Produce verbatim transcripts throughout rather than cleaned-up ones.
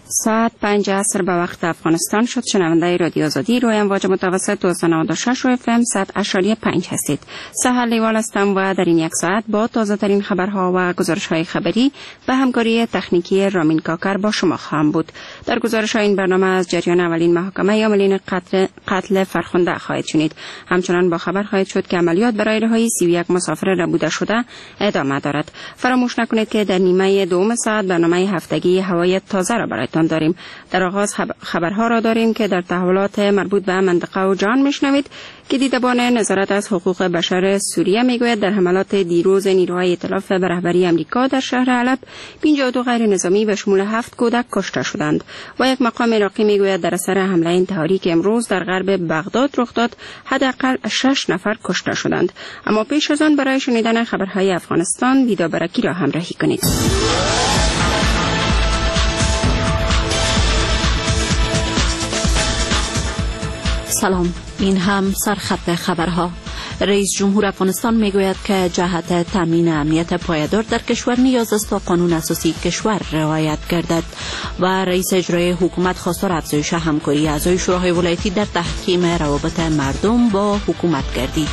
ساعت پنج عصر به وقت افغانستان شد. شنونده رادیو آزادی روی امواج متوسط دویست و نود و شش و اف ام صد اشاری پنج هستید. سحر لیوال هستم و در این یک ساعت با تازه ترین خبرها و گزارش های خبری به همکاری تکنیکی رامین کاکر با شما خواهم بود. در گزارش های این برنامه از جریان اولین محاکمه عاملین قتل, قتل فرخنده خواهید شنید. همچنان با خبر خواهید شد که عملیات برای رهایی سی و یک مسافر ربوده شده ادامه دارد. فراموش نکنید که در نیمه دوم ساعت برنامه هفتگی هوای تازه را برایتان داریم. در آغاز خبرها را داریم که در تحولات مربوط به منطقه و جهان میشنوید که دیدبان نظارت از حقوق بشر سوریه میگوید در حملات دیروز نیروهای ائتلاف به رهبری امریکا در شهر حلب پنجاه و دو غیر نظامی به شمول هفت کودک کشته شدند و یک مقام عراقی میگوید در اثر حمله انتحاری که امروز در غرب بغداد رخ داد حداقل شش نفر کشته شدند. اما پیش از آن برای شنیدن خبرهای افغانستان ویدا برکی را همراهی کنید. سلام، این هم سرخط خبرها. رئیس جمهور افغانستان میگوید که جهت تامین امنیت پایدار در کشور نیاز است تا قانون اساسی کشور رعایت گردد و رئیس اجرایی حکومت خواستار افزایش همکاری اعضای شوراهای ولایتی در تحکیم روابط مردم با حکومت گردید.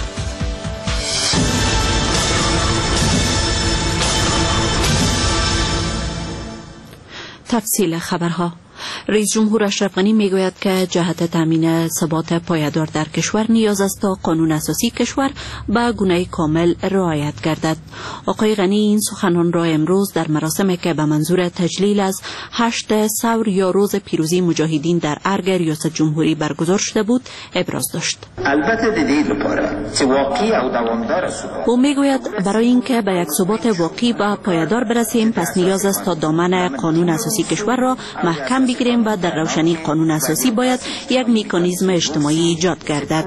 تفصیل خبرها. رئیس جمهور اشرف غنی میگوید که جهت تامین ثبات پایدار در کشور نیاز است تا قانون اساسی کشور به گونه کامل رعایت گردد. آقای غنی این سخنان را امروز در مراسمی که به منظور تجلیل از هشت ثور یا روز پیروزی مجاهدین در ارگ ریاست جمهوری برگزار شده بود ابراز داشت. البته دیدید لپاره چې واقعی او دوامدار ثبات. او میگوید برای اینکه به یک ثبات واقعی و پایدار برسیم پس نیاز است تا دامن قانون اساسی کشور را محکم بگیریم و در روشنی قانون اساسی باید یک مکانیزم اجتماعی ایجاد گردد.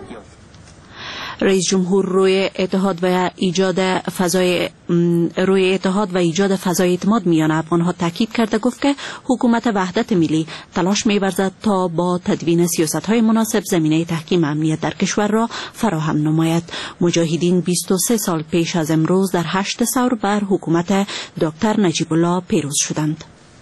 رئیس جمهور روی اتحاد و ایجاد فضای روی اتحاد و ایجاد فضای اعتماد میان افغانها تاکید کرده گفت که حکومت وحدت ملی تلاش می‌ورزد تا با تدوین سیاست‌های مناسب زمینه تحکیم امنیت در کشور را فراهم نماید. مجاهدین بیست و سه سال پیش از امروز در هشت ثور بر حکومت دکتر نجیب الله پیروز شدند.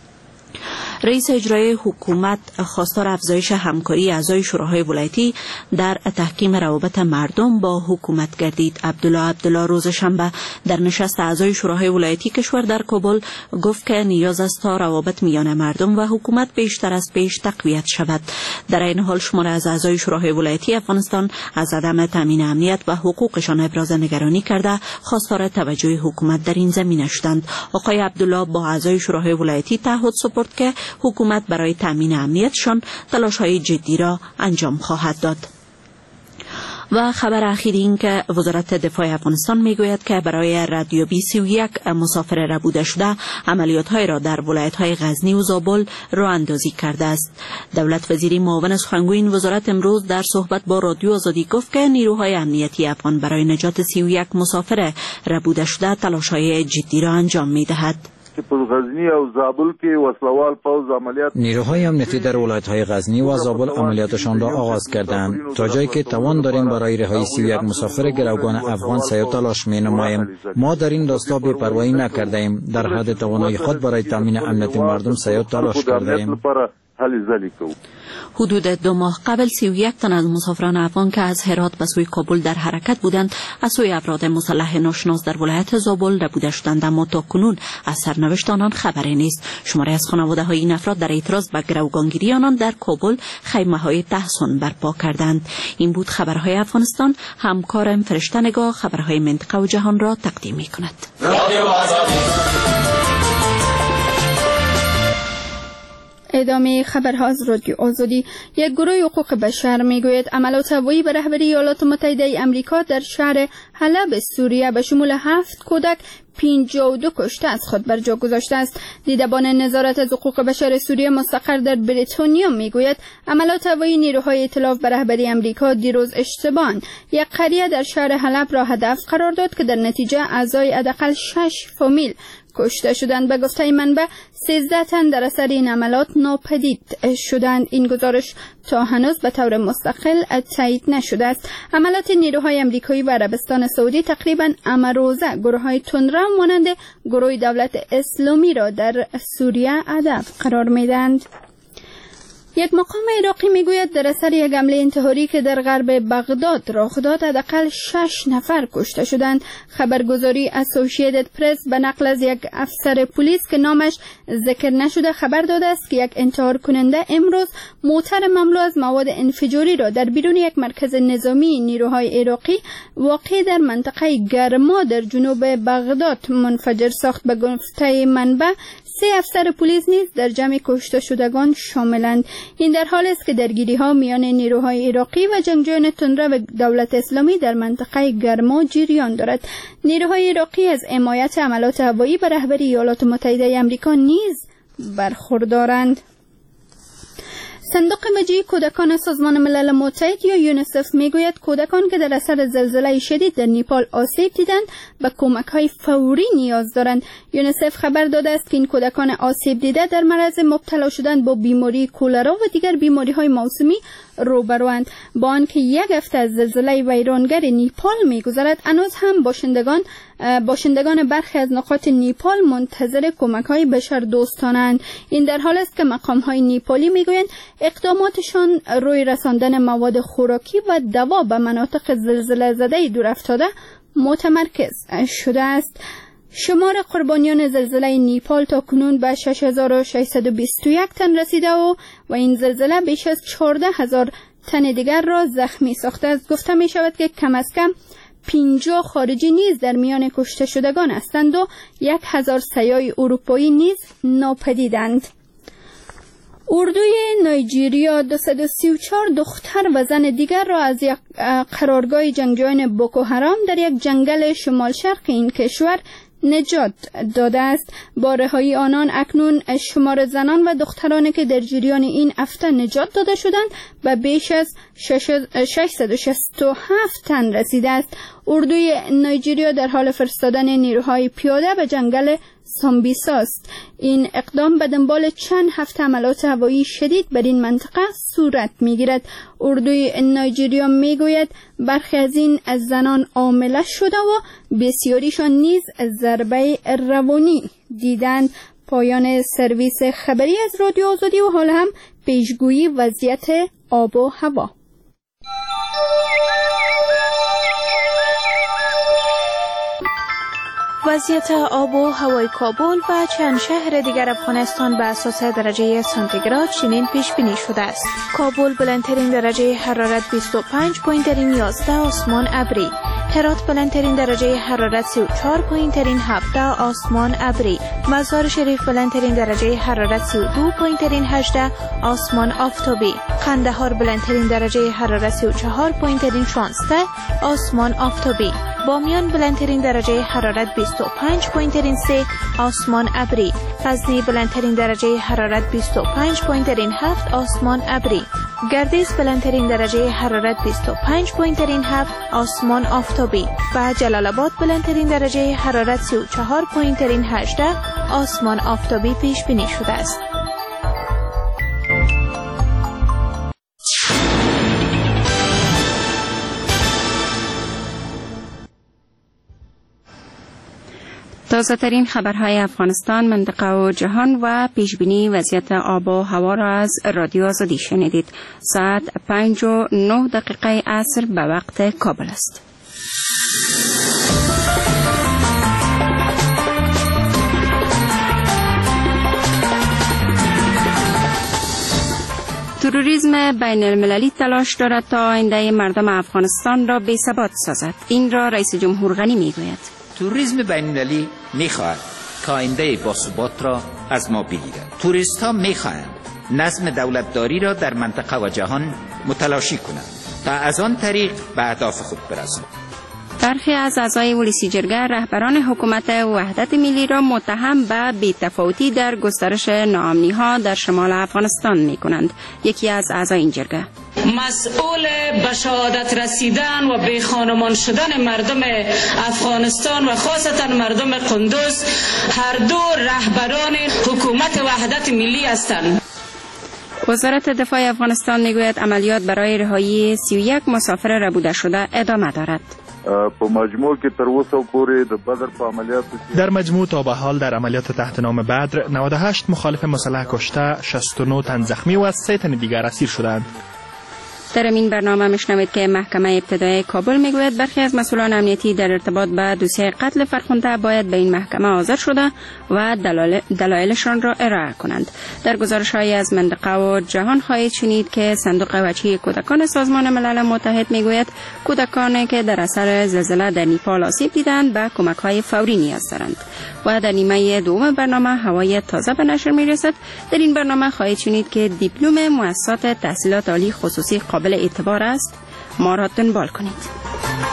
رئیس اجرایی حکومت خواستار افزایش همکاری اعضای شوراهای ولایتی در تحکیم روابط مردم با حکومت گردید. عبدالله عبدالله روز شنبه در نشست اعضای شوراهای ولایتی کشور در کابل گفت که نیاز است تا روابط میان مردم و حکومت بیشتر از پیش تقویت شود. در این حال شماره از اعضای شوراهای ولایتی افغانستان از عدم تامین امنیت و حقوقشان ابراز نگرانی کرده خواستار توجه حکومت در این زمینه شدند. آقای عبدالله با اعضای شوراهای ولایتی تعهد سپرد که حکومت برای تامین امنیتشان تلاش‌های جدی را انجام خواهد داد. و خبر اخیر این که وزارت دفاع افغانستان میگوید که برای ردیابی سی و یک مسافر ربوده شده عملیات‌های را در ولایت‌های غزنی و زابل راه اندازی کرده است. دولت وزیری معاون سخنگوی این وزارت امروز در صحبت با رادیو آزادی گفت که نیروهای امنیتی افغان برای نجات سی و یک مسافر ربوده شده تلاش‌های جدی را انجام می‌دهد. غزنی و زابل کې وسلوال پوز عملیات نیروهای امنیتی در ولایت‌های غزنی و زابل عملیاتشان را آغاز کردند تا جایی که توان داریم برای رهایی سی و یک مسافر گروگان افغان سعی تلاش می‌نماییم. ما در این راستا بی‌پروايی نکردیم، در حد توانایی خود برای تامین امنیت مردم سعی تلاش کردیم. حدود دو ماه قبل سی و یک تن از مسافران افغان که از هرات به سوی کابل در حرکت بودند از سوی افراد مسلح ناشناس در ولایت زابل ربوده شدند، اما تاکنون از سرنوشت آنان خبری نیست. شماری از خانواده های این افراد در اعتراض به گروگانگیری آنان در کابل خیمه های تحصن برپا کردند. این بود خبرهای افغانستان. همکارم فرشته نگاه خبرهای منطقه و جهان را تقدیم می کند. ادامه خبرها از رادیو آزادی. یک گروه حقوق بشر میگوید عملیات هوایی به رهبری ایالات متحده آمریکا در شهر حلب سوریه به شمول هفت کودک پنجاه و دو کشته از خود بر جا گذاشته است. دیدبان نظارت از حقوق بشر سوریه مستقر در بریتانیا میگوید عملیات هوایی نیروهای ائتلاف به رهبری آمریکا دیروز اشتباهاً یک قریه در شهر حلب را هدف قرار داد که در نتیجه اعضای حداقل شش فامیل کشته شدند. به گفته منبع سیزده تن در اثر این عملیات ناپدید شدند. این گزارش تا هنوز به طور مستقل تایید نشده است. عملیات نیروهای امریکایی و عربستان سعودی تقریبا امروزه گروه‌های تندرو مانند گروه دولت اسلامی را در سوریه هدف قرار میدهند. یک مقام عراقی میگوید در اثر یک حمله انتحاری که در غرب بغداد رخ داد حداقل شش نفر کشته شدند. خبرگزاری اسوسییتد پرس به نقل از یک افسر پلیس که نامش ذکر نشده خبر داده است که یک انتحار کننده امروز موتر مملو از مواد انفجاری را در بیرون یک مرکز نظامی نیروهای عراقی واقع در منطقه گرما در جنوب بغداد منفجر ساخت. به گفته منبع سه افسر پلیس نیز در جمع کشته شدگان شاملند. این در حالی است که درگیری ها میان نیروهای عراقی و جنگجویان تندرو دولت اسلامی در منطقه گرما جریان دارد. نیروهای عراقی از حمایت عملیات هوایی به رهبری ایالات متحده آمریکا نیز برخوردارند. صندوق مجیع کودکان سازمان ملل متحد یا یونیسف میگوید کودکان که در اثر زلزله شدید در نیپال آسیب دیدند به کمک‌های فوری نیاز دارند. یونیسف خبر داده است که این کودکان آسیب دیده در معرض مبتلا شدن با بیماری کولرا و دیگر بیماری‌های موسمی روبروند. با آنکه یک هفته از زلزله ویرانگر نیپال می‌گذرد هنوز هم باشندگان باشندگان برخی از نقاط نیپال منتظر کمک‌های بشردوستانند. این در حالی است که مقام‌های نیپالی میگویند اقداماتشان روی رساندن مواد خوراکی و دوا به مناطق زلزله زده دور افتاده متمرکز شده است. شمار قربانیان زلزله نیپال تا کنون به شش هزار و ششصد و بیست و یک تن رسیده و و این زلزله بیش از چهارده هزار تن دیگر را زخمی ساخته است. گفته می شود که کم از کم پنجاه خارجی نیز در میان کشته شدگان هستند و یک هزار سیاح اروپایی نیز ناپدیدند. اردوی نایجیریا دویست و سی و چهار دختر و زن دیگر را از یک قرارگاه جنگجویان بوکو حرام در یک جنگل شمال شرق این کشور نجات داده است. با رهایی آنان اکنون شمار زنان و دخترانی که در جریان این هفته نجات داده شدند به بیش از ششصد و شصت و هفت تن رسیده است. اردوی نایجیریا در حال فرستادن نیروهای پیاده به جنگل سامبیسا است. این اقدام به دنبال چند هفته عملیات هوایی شدید بر این منطقه صورت میگیرد. اردوی نایجیریا میگوید برخی از این از زنان حامله شده و بسیاریشان نیز ضربه روانی دیدند. پایان سرویس خبری از رادیو آزادی و حال هم پیشگویی وضعیت آب و هوا. وضعیت آب و هوای کابل و چند شهر دیگر افغانستان به اساس درجه سانتیگراد چنین پیش بینی شده است. کابل بلندترین درجه حرارت بیست و پنج، پایین‌ترین یازده، آسمان ابری. هرات بلندترین درجه حرارت سی و چهار، پایین‌ترین هفده، آسمان ابری. مزار شریف بلندترین درجه حرارت سی و دو، پایین‌ترین هجده، آسمان آفتابی. قندهار بلندترین درجه حرارت سی و چهار، پایین‌ترین شانزده، آسمان آفتابی. بامیان بلندترین درجه حرارت بیست و پنج، پایین‌ترین سه، آسمان ابری. غزنی بلندترین درجه حرارت بیست و پنج، پایین‌ترین هفت، آسمان ابری. گردیز بلندترین درجه حرارت بیست و پنج، پایین‌ترین هفت، آسمان آفتابی. و جلال آباد بلندترین درجه حرارت سی و چهار، پایین‌ترین هجده، آسمان آفتابی پیش بینی شده است. تازه ترین خبرهای افغانستان، منطقه و جهان و پیشبینی وضعیت آب و هوا را از رادیو آزادی شنیدید. ساعت پنج و نه دقیقه عصر به وقت کابل است. تروریسم بین المللی تلاش دارد تا آینده مردم افغانستان را بی ثبات سازد. این را رئیس جمهور غنی میگوید. توریسم بین‌المللی می‌خواهد که آینده باثبات را از ما بگیرد. توریست‌ها می‌خواهند نظم دولتداری را در منطقه و جهان متلاشی کنند تا از آن طریق به اهداف خود برسند. برخی از اعضای ولسی جرگه رهبران حکومت وحدت ملی را متهم به بی‌تفاوتی در گسترش ناامنی‌ها در شمال افغانستان می‌کنند. یکی از اعضای این جرگه: مسئول به شهادت رسیدن و بی خانمان شدن مردم افغانستان و خاصتا مردم قندوز هر دو رهبران حکومت وحدت ملی هستند. وزارت دفاع افغانستان میگوید عملیات برای رهایی سی و یک مسافر ربوده شده ادامه دارد. په مجموع کې تر اوسه پورې د بدر په عملیاتو در مجموع تا به حال در عملیات تحت نام بدر نود و هشت مخالف مسلح کشته، شصت و نه تن زخمی و سه تن دیگر اسیر شدند. در این برنامه میشنوید که محکمه ابتدایی کابل میگوید برخی از مسئولان امنیتی در ارتباط با دوسیه قتل فرخنده باید به این محکمه حاضر شده و دلایلشان را ارائه کنند. در گزارش‌های از منطقه و جهان خواهید شنید که صندوق وجهی کودکان سازمان ملل متحد میگوید کودکانی که در اثر زلزله در نیپال آسیب دیدند به کمک‌های فوری نیاز دارند. و در نیمه دوم برنامه هوای تازه به نشر میرسد. در این برنامه خواهید شنید که دیپلم مؤسسات تحصیلات عالی خصوصی قابل اعتبار است. ما را دنبال کنید.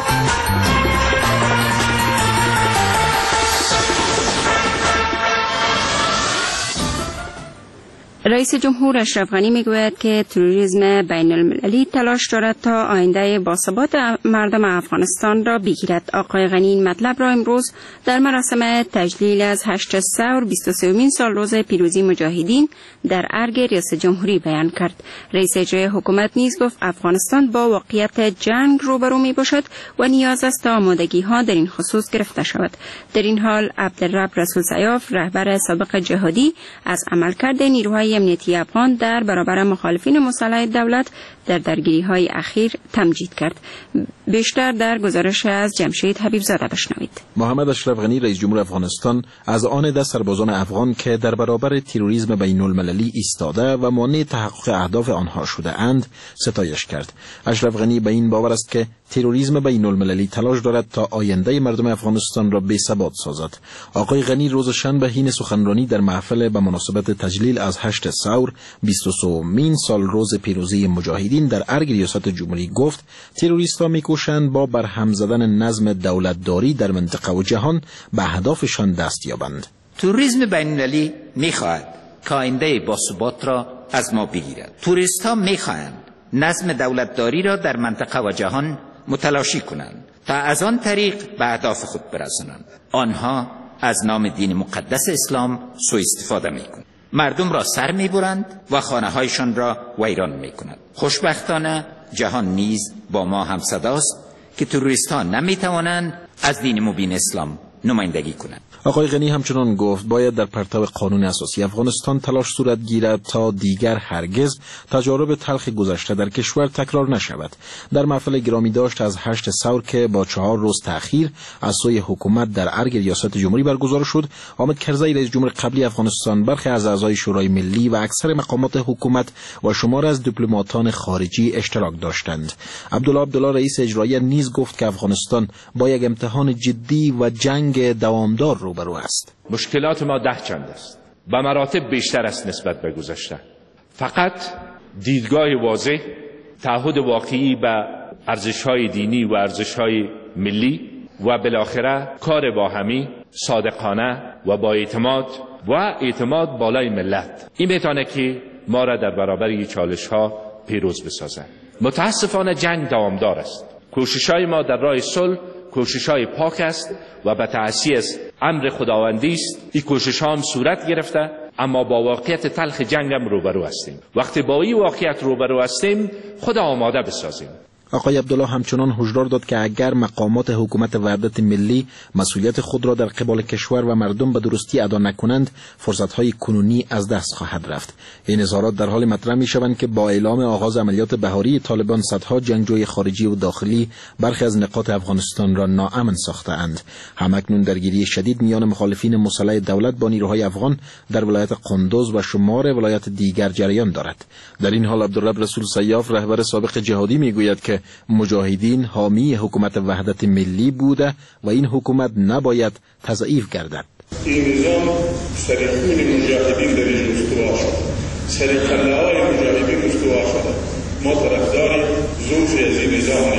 رئیس جمهور اشرف غنی میگوید که تروریسم بین المللی تلاش دارد تا آینده باثبات مردم افغانستان را بگیرد. آقای غنی این مطلب را امروز در مراسم تجلیل از هشت ثور بیست و سومین سال روز پیروزی مجاهدین در ارگ ریاست جمهوری بیان کرد. رئیس اجرایی حکومت نیز گفت افغانستان با واقعیت جنگ روبرو می باشد و نیاز است تا آمادگی ها در این خصوص گرفته شود. در این حال عبدالرب رسول سیاف رهبر سابق جهادی از عملکرد نیروهای امنیتی افغان در برابر مخالفین مسلح دولت در درگیری‌های اخیر تمجید کرد. بیشتر در گزارش از جمشید حبیب زاده بشنوید. محمد اشرف غنی رئیس جمهور افغانستان از آن ده سربازان افغان که در برابر تروریسم بین المللی ایستاده و مانع تحقق اهداف آنها شده اند ستایش کرد. اشرف غنی به این باور است که تروریسم بین المللی تلاش دارد تا آینده مردم افغانستان را بی‌ثبات سازد. آقای غنی روز شنبه حین سخنرانی در محفل به مناسبت تجلیل از هشت ثور بیست و سومین سال روز پیروزی مجاهدین در ارگ ریاست جمهوری گفت تروریست‌ها می‌کوشند با برهم زدن نظم دولتداری در منطقه و جهان به اهدافشان دست یابند. تروریسم بین المللی می‌خواهد که آینده باثبات را از ما بگیرد. توریست‌ها می‌خواهند نظم دولتداری را در منطقه و جهان متلاشی کنند تا از آن طریق به اهداف خود برسانند. آنها از نام دین مقدس اسلام سوء استفاده می‌کنند. مردم را سر می‌برند و خانه‌هایشان را ویران می‌کنند. خوشبختانه جهان نیز با ما همصداست که تروریست‌ها نمی‌توانند از دین مبین اسلام نمایندگی کنند. آقای غنی همچنان گفت باید در پرتو قانون اساسی افغانستان تلاش صورت گیرد تا دیگر هرگز تجارب تلخ گذشته در کشور تکرار نشود. در محفل گرامی داشت از هشت ثور که با چهار روز تأخیر از سوی حکومت در ارگ ریاست جمهوری برگزار شد، حامد کرزی رئیس جمهور قبلی افغانستان، برخی از اعضای شورای ملی و اکثر مقامات حکومت و شمار از دیپلماتان خارجی اشتراک داشتند. عبدالله عبدالله رئیس اجرایی نیز گفت که افغانستان با یک امتحان جدی و جنگ دوامدار روبرو است. مشکلات ما ده چند است، به مراتب بیشتر است نسبت به گذشته. فقط دیدگاه واضح، تعهد واقعی به ارزش‌های دینی و ارزش‌های ملی و بالاخره کار باهمی، صادقانه و با اعتماد و اعتماد بالای ملت، این میتونه که ما را در برابر این چالش‌ها پیروز بسازد. متاسفانه جنگ دوامدار است. کوشش‌های ما در راه صلح کوشش‌های پاک است و به تأسیس امر خداوندی است. این کوشش‌ها هم صورت گرفته، اما با واقعیت تلخ جنگ هم روبرو هستیم. وقتی با این واقعیت روبرو هستیم خود آماده بسازیم. آقای عبدالله همچنان هشدار داد که اگر مقامات حکومت وحدت ملی مسئولیت خود را در قبال کشور و مردم به درستی ادا نکنند، فرصت‌های کنونی از دست خواهد رفت. این اظهارات در حال مطرح می‌شوند که با اعلام آغاز عملیات بهاری طالبان صدها جنگجوی خارجی و داخلی برخی از نقاط افغانستان را ناامن ساخته‌اند. همکنون درگیری شدید میان مخالفین مسلح دولت با نیروهای افغان در ولایت قندوز و شمار ولایت دیگر جریان دارد. در این حال عبدالرب رسول سیاف رهبر سابق جهادی میگوید که مجاهدین حامی حکومت وحدت ملی بوده و این حکومت نباید تضعیف گردد. این نظام سرخون مجاهدین در این استوا شد، سرکله‌های مجاهدین استوا شد. ما طرفدار زوج از این نظام نیستیم.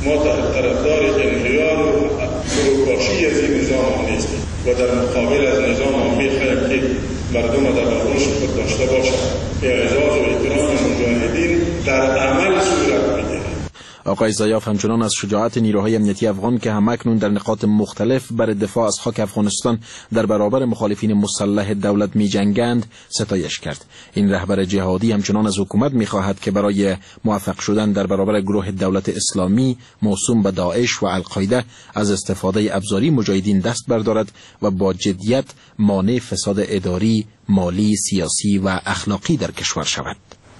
ما طرفدار انحیار و فروپاشی از این نظام نیستیم و در مقابل از نظام میخواهیم که مردم در آغوش خود داشته باشند. اعزاز و احترام مجاهدین در عمل صورت میگیرد. آقای زایاف همچنان از شجاعت نیروهای امنیتی افغان که همکنون در نقاط مختلف برای دفاع از خاک افغانستان در برابر مخالفین مسلح دولت می جنگند ستایش کرد. این رهبر جهادی همچنان از حکومت می خواهد که برای موفق شدن در برابر گروه دولت اسلامی موسوم به داعش و القاعده از استفاده ابزاری مجاهدین دست بردارد و با جدیت مانع فساد اداری، مالی، سیاسی و اخلاقی در کشور شود.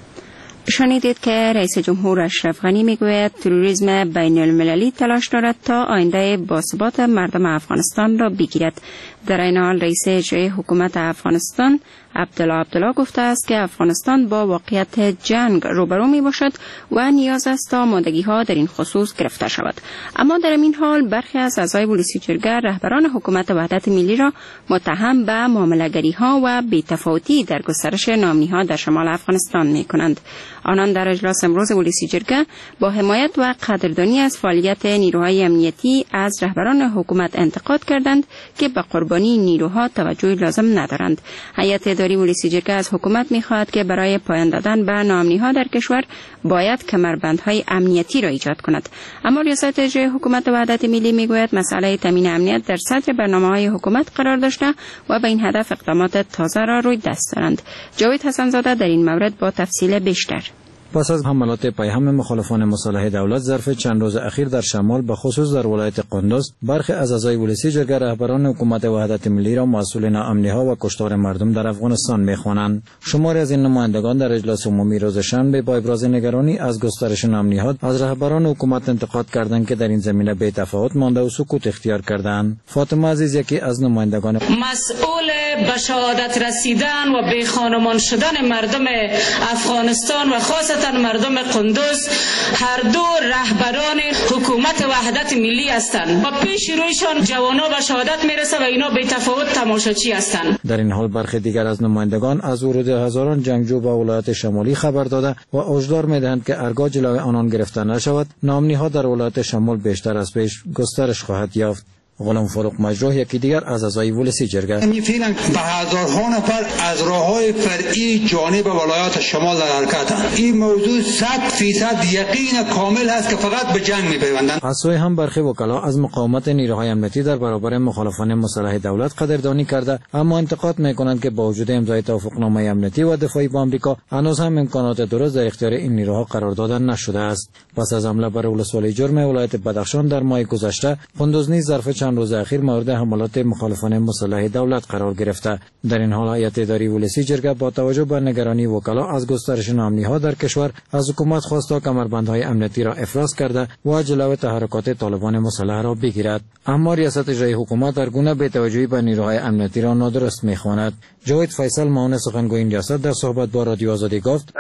شنیدید که رئیس جمهور اشرف غنی میگوید تروریسم بین المللی تلاش دارد تا آینده باثبات مردم افغانستان را بگیرد. در این حال رئیس اجرایی حکومت افغانستان عبدالله عبدالله گفته است که افغانستان با واقعیت جنگ روبرو می باشد و نیاز است تا آمادگی ها در این خصوص گرفته شود. اما در این حال برخی از اعضای پلیسی جرگه رهبران حکومت وحدت ملی را متهم به معامله‌گری ها و بی‌تفاوتی در گسترش نامنی ها در شمال افغانستان می کنند. آنان در اجلاس امروز پلیسی جرگه با حمایت و قدردانی از فعالیت نیروهای امنیتی از رهبران حکومت انتقاد کردند که به قربانی نیروها توجه لازم ندارند. هیئت اداری پلیسی جرگه از حکومت می‌خواهد که برای پایان دادن به ناامنی‌ها در کشور باید کمربندهای امنیتی را ایجاد کند. اما ریاست اجرایی حکومت وحدت ملی میگوید مسئله تامین امنیت در صدر برنامه‌های حکومت قرار داشته و به این هدف اقدامات تازه را روی دست دارند. جاوید حسن‌زاده در این مورد با تفصیل بیشتر. پس از حملات پیهم مخالفان مسلح دولت ظرف چند روز اخیر در شمال به خصوص در ولایت قندوز، برخی از اعضای پلیسی جرگه رهبران حکومت وحدت ملی را مسئول ناامنی‌ها و کشتار مردم در افغانستان می‌خوانند. شماری از این نمایندگان در اجلاس عمومی روز شنبه با ابراز نگرانی از گسترش ناامنی‌ها از رهبران حکومت انتقاد کردند که در این زمینه بی‌تفاوت مانده و سکوت اختیار کردند. فاطمه عزیز یکی از نمایندگان مسئول به شهادت رسیدن و بی خانمان شدن مردم افغانستان و خاص مردم قندوز هر دو رهبران حکومت وحدت ملی هستند و پیش رویشان جوانا به شهادت میرسه و اینا بی تفاوت تماشاچی هستند. در این حال برخی دیگر از نمایندگان از ورود هزاران جنگجو به ولایت شمالی خبر داده و هشدار میدهند که هرگاه جلوی آنان گرفته نشود ناامنی‌ها در ولایت شمال بیشتر از پیش گسترش خواهد یافت. غلام فاروق مجروح یکی دیگر از اعضای پلیسی جرگه این فعلا به هزارها نفر از راههای فرعی جانب ولایات شمال در حرکتند. این موضوع صد فیصد یقین کامل است که فقط به جنگ میپیوندند. از سوی هم برخی وکلا از مقاومت نیروهای امنیتی در برابر مخالفان مسلح دولت قدردانی کرده، اما انتقاد میکنند که با وجود امضای توافقنامه امنیتی و دفاعی با آمریکا هنوز هم امکانات درست در اختیار این نیروها قرار داده نشده است. پس از حمله بر ولسوالی جرم ولایت بدخشان در ماه گذشته، قندوز نیز ظرف چند روز اخیر مورد حملات مخالفان مسلح دولت قرار گرفته. در این حال هیئت اداری پلیسی جرگه با توجه به نگرانی وکلا از گسترش ناامنی‌ها در کشور از حکومت خواست تا کمربندهای امنیتی را افراز کرده و جلوی تحرکات طالبان مسلح را بگیرد. اما ریاست اجرایی حکومت در گونه بی‌توجهی به نیروهای امنیتی را نادرست می‌خواند. جاوید فیصل معاون سخنگوی این ریاست در صحبت با رادیو آزادی گفت: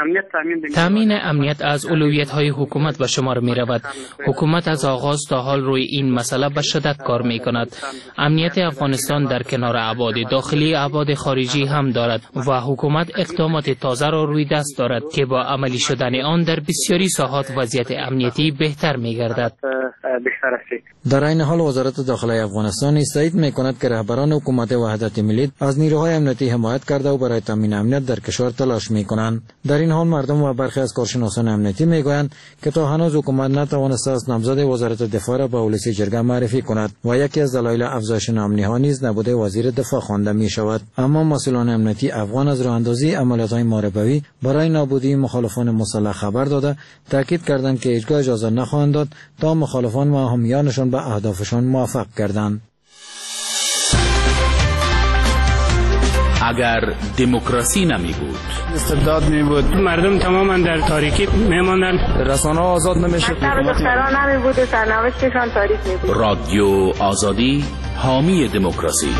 تامین امنیت از اولویت‌های حکومت به شمار می‌رود. حکومت از آغاز تا حال روی این مسئله به شدت کار می‌کند. امنیت افغانستان در کنار ابعاد داخلی ابعاد خارجی هم دارد و حکومت اقدامات تازه را روی دست دارد که با عملی شدن آن در بسیاری ساحات وضعیت امنیتی بهتر می‌گردد. در این حال وزارت داخلی افغانستان تایید می‌کند که رهبران حکومت وحدت ملی از نیروهای امنیتی حمایت کرده و برای تامین امنیت در کشور تلاش می‌کنند. در این حال مردم و برخی از کارشناسان امنیتی می‌گویند که تا هنوز حکومت نتوانسته است نامزد وزارت دفاع را به پلیسی جرگه معرفی کند و یکی از دلایل افزایش ناامنی‌ها نیز نبود وزیر دفاع خوانده می‌شود. اما مسئولان امنیتی افغان از راه‌اندازی عملیات‌های محاربوی برای نابودی مخالفان مسلح خبر داده، تاکید کردند که هیچگاه اجازه نخواهند داد تا مخالفان و حامیانشان به اهدافشان موفق گردند. اگر دموکراسی نمی بود، استبداد می بود، مردم تماما در تاریکی می ماندن، رسانه آزاد نمی شد، دختران نمی بود و سرنوشتشان تاریک می بود. رادیو آزادی حامی دموکراسی.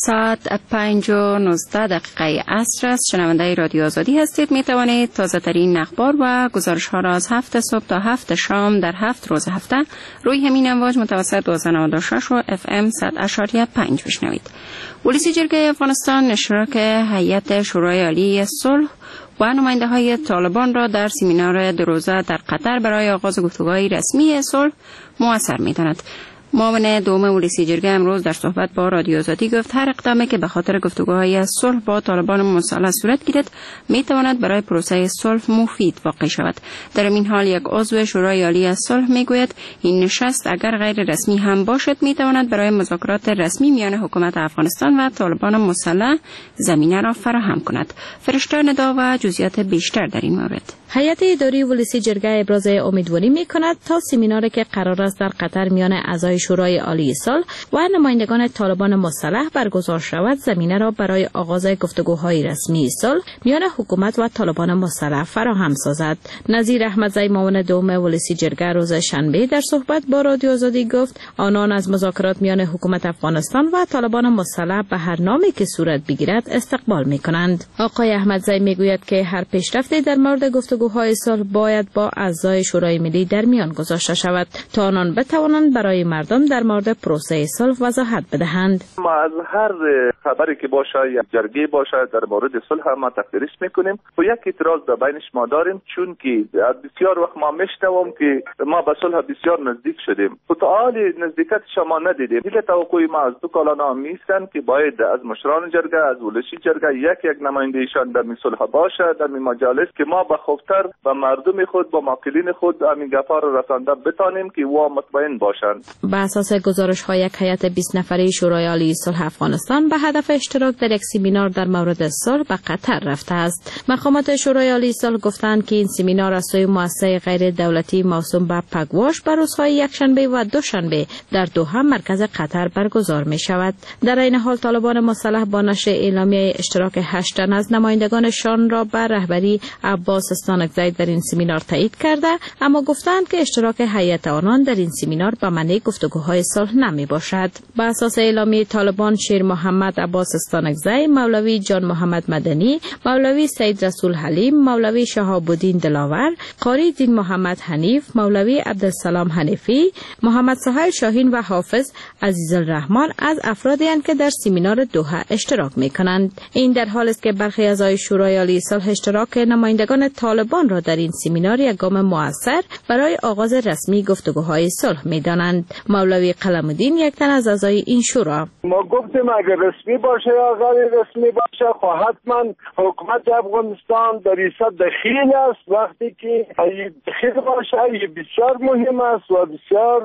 ساعت پنج و نوزده دقیقه عصر است. شنونده رادیو آزادی هستید. می توانید تازه ترین اخبار و گزارش ها را از هفت صبح تا هفت شام در هفت روز هفته روی همین امواج متوسط دو نود و شش و اف ام صد اشاریه پنج بشنوید. ولسی جرگه افغانستان اشتراک هیئت شورای عالی صلح و نماینده های طالبان را در سمینار دو روزه در قطر برای آغاز گفتگوهای رسمی صلح موثر می داند. معاون دوم ولسی جرگه امروز در صحبت با رادیو آزادی گفت هر اقدامی که به خاطر گفتگوهای صلح با طالبان مسلح صورت گیرد می تواند برای پروسه صلح مفید واقع شود. در این حال یک عضو شورای عالی صلح می گوید این نشست اگر غیر رسمی هم باشد می تواند برای مذاکرات رسمی میان حکومت افغانستان و طالبان مسلح زمینه را فراهم کند. فرشته ندا و جزئیات بیشتر در این مورد. هیئت اداری ولسی جرگه ابراز امیدواری می کند تا سمیناری که قرار است در قطر میان اعضای شورای عالی صلح و نمایندگان طالبان مسلح برگزار شود زمینه را برای آغاز گفتگوهای رسمی صلح میان حکومت و طالبان مسلح فراهم سازد. نظیر احمدزی معاون دوم ولسی جرگه روز شنبه در صحبت با رادیو آزادی گفت آنان از مذاکرات میان حکومت افغانستان و طالبان مسلح به هر نامی که صورت بگیرد استقبال می کنند. آقای احمدزی می گوید که هر پیشرفتی در مورد گفتگوهای صلح باید با اعضای شورای ملی در میان گذاشته شود تا آنان بتوانند برای مردم در مورد پروسه صلح وضاحت بدهند. ما از هر خبری که باشه یا جرگه باشه در مورد صلح ما تقدیرش میکنیم و یک اعتراض به بینش ما داریم چون که بسیار وقت ما میشنوم که ما به صلح بسیار نزدیک شدیم و تا حال نزدیکت شما ندیدیم. دیگه توقعی ما از دو کالانا میستن که باید از مشران جرگه از ولسی جرگه یک یک نماینده ایشان در می صلح باشه در می مجالس که ما به خوفتر و مردم خود با ماکلین خود همین گپا را رسانده بتانیم که وا مطمئن باشند. بر اساس گزارش های یک هیئت بیست نفره شورای عالی صلح افغانستان به هدف اشتراک در یک سمینار در مورد صلح به قطر رفته است. مقامات شورای عالی صلح گفتند که این سمینار از سوی مؤسسه غیر دولتی موسوم به پگواش بر روزهای یکشنبه و دوشنبه در دوحه مرکز قطر برگزار می شود. در این حال طالبان مسلح با نشر اعلامیه اشتراک هشت تن از نمایندگانشان را بر رهبری عباس استانکزی در این سمینار تایید کرده، اما گفتند که اشتراک هیئت آنان در این سمینار به معنی گفتگوهای صلح نمی باشد. بر اساس اعلامیه طالبان شیر محمد عباس استانکزی، مولوی جان محمد مدنی، مولوی سید رسول حلیم، مولوی شهاب الدین دلاور، قاری دین محمد حنیف، مولوی عبدالسلام حنیفی، محمد سهیل شاهین و حافظ عزیز الرحمن از افرادی هستند که در سمینار دوحه اشتراک می کنند. این در حال است که برخی اعضای شورای عالی صلح اشتراک نمایندگان طالبان را در این سمینار یک گام موثر برای آغاز رسمی گفتگوهای صلح می دانند. مولوی قلم‌الدین یک تن از اعضای این شورا: ما گفتیم اگر رسمی باشه یا غیر رسمی باشه خب حتما حکومت افغانستان در این دخیل است. وقتی که دخیل باشه این بسیار مهم است و بسیار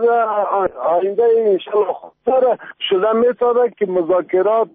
آینده انشالله خوبتر شده میتونه که مذاکرات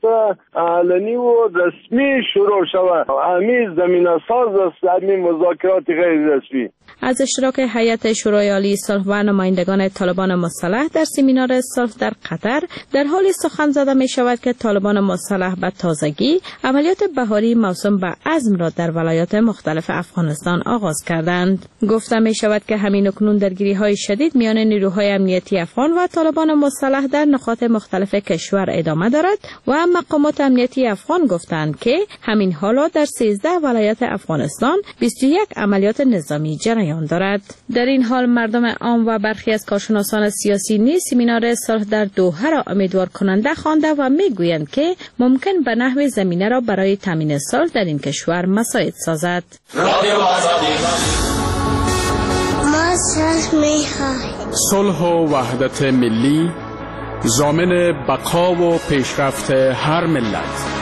علنی و رسمی شروع شود. همین زمینه ساز است همین مذاکرات غیر رسمی. از اشتراک هیئت شورای عالی صلح و نمایندگان طالبان مسلح در سمینار صلح در قطر در حالی سخن زده می شود که طالبان مسلح به تازگی عملیات بهاری موسوم به عزم را در ولایات مختلف افغانستان آغاز کردند. گفته می شود که همین اکنون درگیری های شدید میان نیروهای امنیتی افغان و طالبان مسلح در نقاط مختلف کشور ادامه دارد و مقامات امنیتی افغان گفتند که همین حالا در سیزده ولایت افغانستان بیست و یک عملیات نظامی جریان دارد. در این حال مردم عام و برخی از کارشناسان سیاسی نیز سمینار صلح در دوحه را امیدوار کننده خوانده و میگویند که ممکن به نحو زمینه را برای تامین صلح در این کشور مساعد سازد. رادیو آزادی. ما صلح می‌خواهیم. صلح و وحدت ملی ضامن بقا و پیشرفت هر ملت.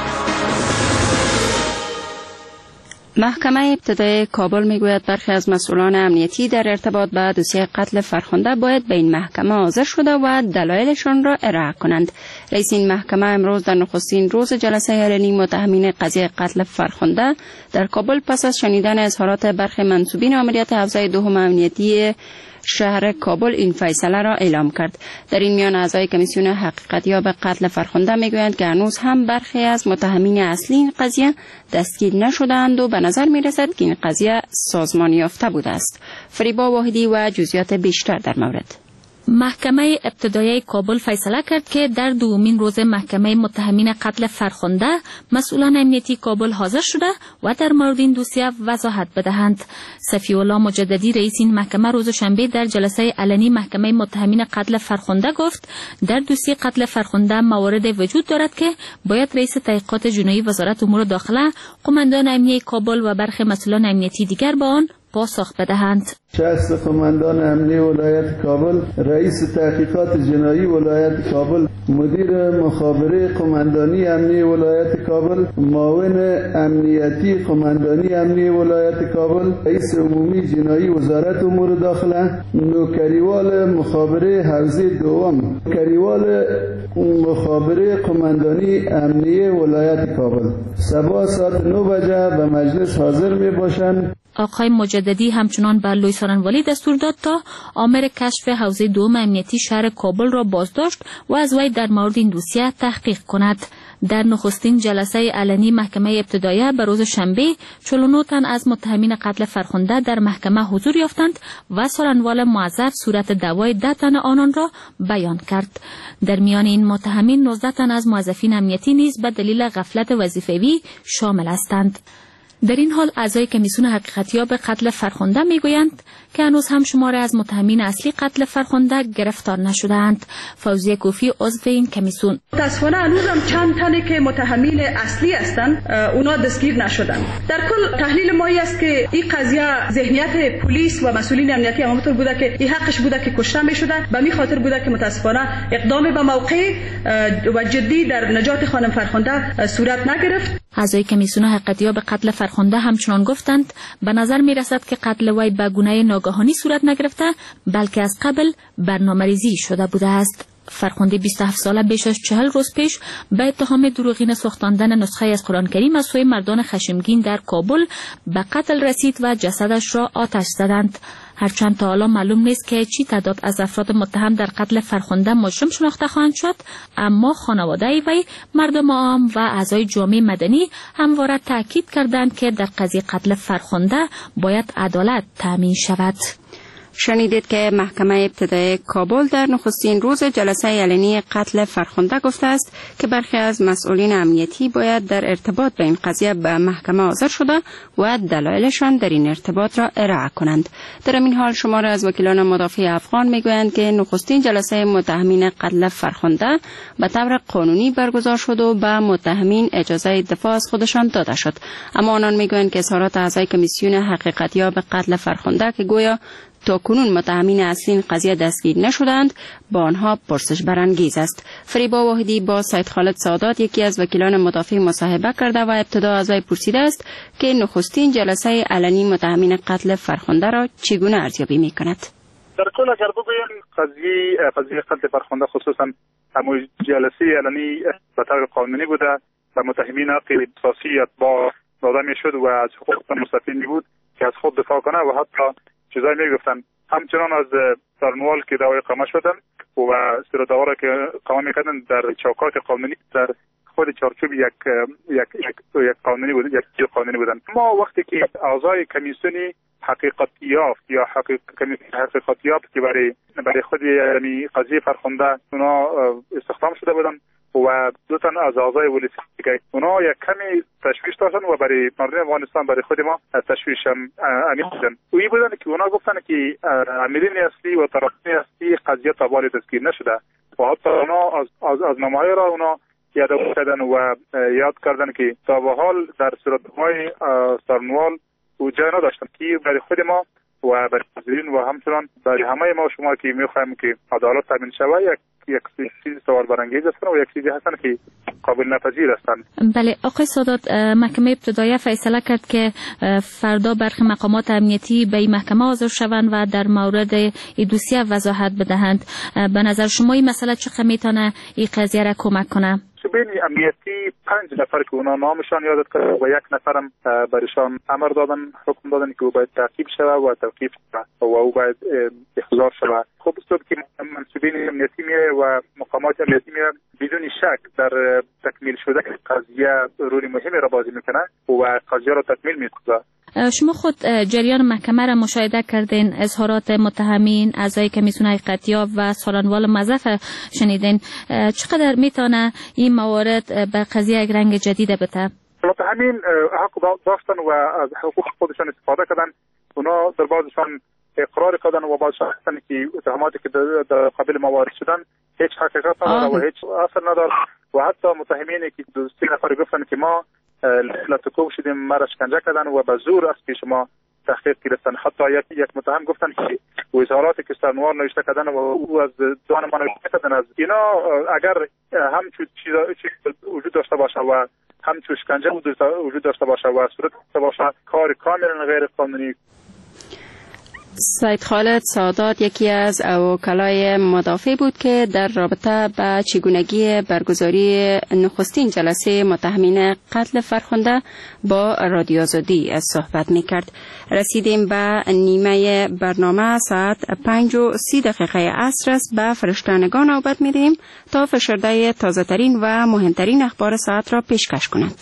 محکمه ابتدایی کابل میگوید برخی از مسئولان امنیتی در ارتباط با دوسیه قتل فرخنده باید به این محکمه حاضر شده و دلایلشان را ارائه کنند. رئیس این محکمه امروز در نخستین روز جلسه علنی متهمین قضیه قتل فرخنده در کابل پس از شنیدن اظهارات برخی منسوبین عملیات حوزه دوم امنیتی شهر کابل این فیصله را اعلام کرد. در این میان اعضای کمیسیون حقیقتیاب قتل فرخنده میگویند که هنوز هم برخی از متهمین اصلی این قضیه دستگیر نشده‌اند و به نظر میرسد که این قضیه سازمان یافته بوده است. فریبا واحدی و جزئیات بیشتر در مورد. محکمه ابتدایی کابل فیصله کرد که در دومین روز محکمه متهمین قتل فرخنده مسئولان امنیتی کابل حاضر شده و در مورد این دوسیه وضاحت بدهند. صفی الله مجددی رئیس این محکمه روز شنبه در جلسه علنی محکمه متهمین قتل فرخنده گفت در دوسیه قتل فرخنده موارد وجود دارد که باید رئیس تحقیقات جنایی وزارت امور داخله، قماندان امنیه کابل و برخی مسئولان امنیتی دیگر با آن پاسخ بدهند. شخص قماندان امنیه ولایت کابل، رئیس تحقیقات جنایی ولایت کابل، مدیر مخابره قماندانی امنیه ولایت کابل، معاون امنیتی قماندانی امنیه ولایت کابل، رئیس عمومی جنایی وزارت امور داخله، نوکریوال مخابره حوزه دوم، نوکریوال مخابره قماندانی امنیه ولایت کابل صبح ساعت نه بجه به مجلس حاضر می باشند. آقای مجددی همچنان بر لوی سارنوالی دستور داد تا آمر کشف حوزه دوم امنیتی شهر کابل را بازداشت و از وی در مورد این دوسیه تحقیق کند. در نخستین جلسه علنی محکمه ابتدایی به روز شنبه چهل و نه تن از متهمین قتل فرخنده در محکمه حضور یافتند و سارنوال معذب صورت دعوای ده تن آنان را بیان کرد. در میان این متهمین نوزده تن از موظفین امنیتی نیز به دلیل غفلت وظیفوی شامل هستند. در این حال اعضای کمیسیون حقیقتیاب قتل فرخنده میگویند که هنوز هم شماره از متهمین اصلی قتل فرخنده گرفتار نشده‌اند. فوزیه کوفی عضو این کمیسیون: متاسفانه هنوز هم چند تنی که متهمین اصلی هستند اونا دستگیر نشدند. در کل تحلیل ما است که این قضیه ذهنیت پلیس و مسئولین امنیتی همونطور بوده که این حقش بوده که کشته می‌شدن، به می خاطر بوده که متاسفانه اقدام به موقع و جدی در نجات خانم فرخنده صورت نگرفت. اعضای کمیسیون حقیقتیاب قتل فرخنده همچنان گفتند به نظر می رسد که قتل وی به گونه ناگهانی صورت نگرفته بلکه از قبل برنامه‌ریزی شده بوده است. فرخنده بیست و هفت ساله بیش از چهل روز پیش به اتهام دروغین ساختاندن نسخه از قرآن کریم از سوی مردان خشمگین در کابل به قتل رسید و جسدش را آتش زدند. هرچند تا حالا معلوم نیست که چی تعداد از افراد متهم در قتل فرخنده مجرم شناخته خواهند شد، اما خانواده وی، مردم عام و اعضای جامعه مدنی همواره تاکید کردند که در قضیه قتل فرخنده باید عدالت تامین شود. شنیدید که محکمه ابتدایی کابل در نخستین روز جلسه علنی قتل فرخنده گفته است که برخی از مسئولین امنیتی باید در ارتباط به این قضیه به محکمه حاضر شده و دلایلشان در این ارتباط را ارائه کنند. در این حال شمار از وکیلان مدافع افغان میگویند که نخستین جلسه متهمین قتل فرخنده به طور قانونی برگزار شد و به متهمین اجازه دفاع از خودشان داده شد، اما آنان میگویند که اظهارات اعضای کمیسیون حقیقتیاب قتل فرخنده که گویا تا کنون متهمین اصلی این قضیه دستگیر نشدند با آنها پرسش برانگیز است. فریبا واحدی با سید خالد سادات یکی از وکیلان مدافع مصاحبه کرده و ابتدا از وی پرسیده است که نخستین جلسه علنی متهمین قتل فرخنده را چگونه ارزیابی می‌کند. در کل اگر بگوییم قضیه قضیه قتل فرخنده خصوصا همون جلسه علنی به طور قانونی بوده و متهمین حق اساسی با داده میشد و از حقوق مستفید بود که از خود دفاع کنه و حتی چیزایی میگفتن. همچنان از سارنوال که دعوای اقامه شدن و سر دعوا که اقامه میکردن در چوکات قانونی در خود چارچوب یک یک یک یک قانونی بود، یک چیز قانونی بودن. ما وقتی که اعضای کمیسیونی حقیقتیاب یا حقیق حقیقتیاب که برای برای خود یعنی قضیه فرخنده اونا استخدام شده بودن و دو تن از اعضای ولیسی که اونا یک کمی تشویش داشتن و برای مردم افغانستان برای خود ما تشویش هم عمیق بودن. و این بودن که اونا گفتن که عاملین اصلی و طرفین اصلی قضیه تا بالا دستگیر نشده و حتی اونا از از, از نامه‌های را اونا یادآوری کردن و یاد کردن که تا به حال در صورت‌های سارنوال و جای نداشتن که برای خود ما و برای حاضرین و همچنان برای همه ما شما که می‌خوایم که عدالت تامین شود یک یک چیز سوال برانگیز هستن و یک چیزی هستن که قابل نپذیر هستن. بله آقای سادات، محکمه ابتدایی فیصله کرد که فردا برخی مقامات امنیتی به این محکمه حاضر شوند و در مورد این دوسیه وضاحت بدهند. به نظر شما این مسئله چقدر میتونه این قضیه را کمک کنه؟ شبین امنیتی پنج نفر که اونا نامشان یادت کرد و یک نفرم برایشان امر دادن، حکم دادن که او باید تعقیب شود و توقیف شود و او باید احضار شود. خب است که منصوبین امنیتی میره و مقامات امنیتی میره بدون شک در تکمیل شده قضیه رولی مهمی را بازی میکنه و قضیه را تکمیل میکنه. شما خود جریان محکمه را مشاهده کردین، اظهارات متهمین، اعضای کمیسیون حقیقتیاب و سالنوال مزف شنیدین. چقدر میتونه این موارد به قضیه یک رنگ جدید بده؟ متهمین حق داشتن و از حقوق خودشان استفاده کردن. اونا در بعضشان اقرار کردن و بعضشان هستن که اتهاماتی که در قبل ما وارد شدن هیچ حقیقت نداره و هیچ اثر نداره و حتی متهمینی که دو سه نفر گفتن که ما لاتوکو شدیم، ما را شکنجه کردن و به زور از پیش ما تحقیق گرفتن. حتی یک یک متهم گفتن که وزاراتی که سرنوار نوشته کردن و او از دان ما نوشته کردن از اینا اگر هم چیز وجود داشته باشه و هم شکنجه وجود داشته باشه و صورت داشته باشه، کار کاملا غیر قانونی. سید خالد سادات یکی از وکلای مدافع بود که در رابطه با چگونگی برگزاری نخستین جلسه متهمین قتل فرخنده با رادیو آزادی صحبت میکرد. رسیدیم به نیمه برنامه. ساعت پنج و سی دقیقه عصر است. به فرشتانگان نوبت میدیم تا فشرده تازه ترین و مهمترین اخبار ساعت را پیشکش کنند.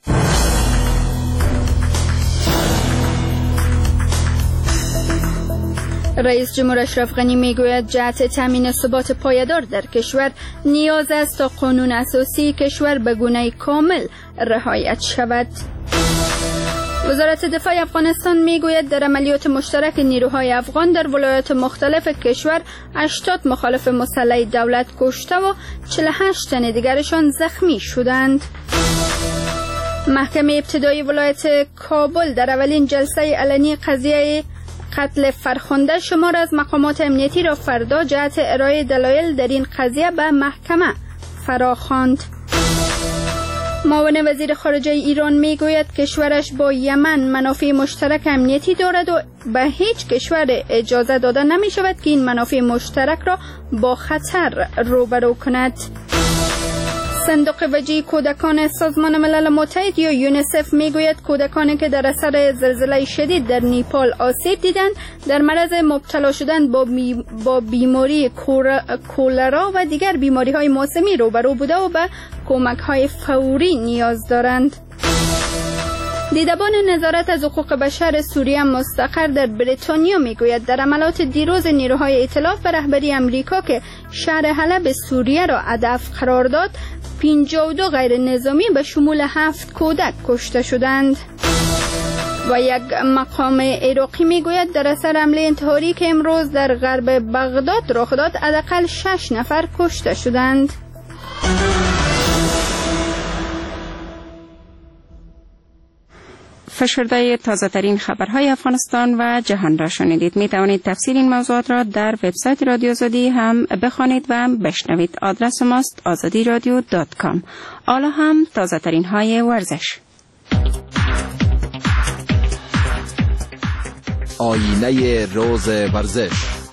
رئیس جمهور اشرف غنی میگوید جهت تامین ثبات پایدار در کشور نیاز است تا قانون اساسی کشور به گونه کامل رعایت شود. وزارت دفاع افغانستان میگوید در عملیات مشترک نیروهای افغان در ولایات مختلف کشور هشتاد مخالف مسلح دولت کشته و چهل و هشت تن دیگرشان زخمی شدند. محکمه ابتدایی ولایت کابل در اولین جلسه علنی قضیه قتل فرخنده شمار از مقامات امنیتی را فردا جهت ارائه دلایل در این قضیه به محکمه فراخواند. معاون وزیر خارجه ایران میگوید کشورش با یمن منافع مشترک امنیتی دارد و به هیچ کشور اجازه داده نمی شود که این منافع مشترک را با خطر روبرو کند. صندوق وجه کودکان سازمان ملل متحد یا یونیسف میگوید کودکانی که در اثر زلزله شدید در نیپال آسیب دیدند در معرض مبتلا شدن با, بی با بیماری کولرا و دیگر بیماری های موسمی روبرو بوده و به کمک های فوری نیاز دارند. دیدبان نظارت از حقوق بشر سوریه مستقر در بریتانیا میگوید در عملیات دیروز نیروهای ائتلاف به رهبری امریکا که شهر حلب سوریه را هدف قرار داد پنجاه و دو غیر نظامی به شمول هفت کودک کشته شدند. و یک مقام عراقی میگوید در اثر حمله انتحاری که امروز در غرب بغداد رخ داد حداقل شش نفر کشته شدند. فشرده تازه ترین خبرهای افغانستان و جهان را شنیدید. می توانید تفسیر این موضوعات را در وبسایت رادیو آزادی هم بخوانید و هم بشنوید. آدرس ماست آزادی رادیو دات کام. حالا هم تازه ترین های ورزش. آینه روز ورزش.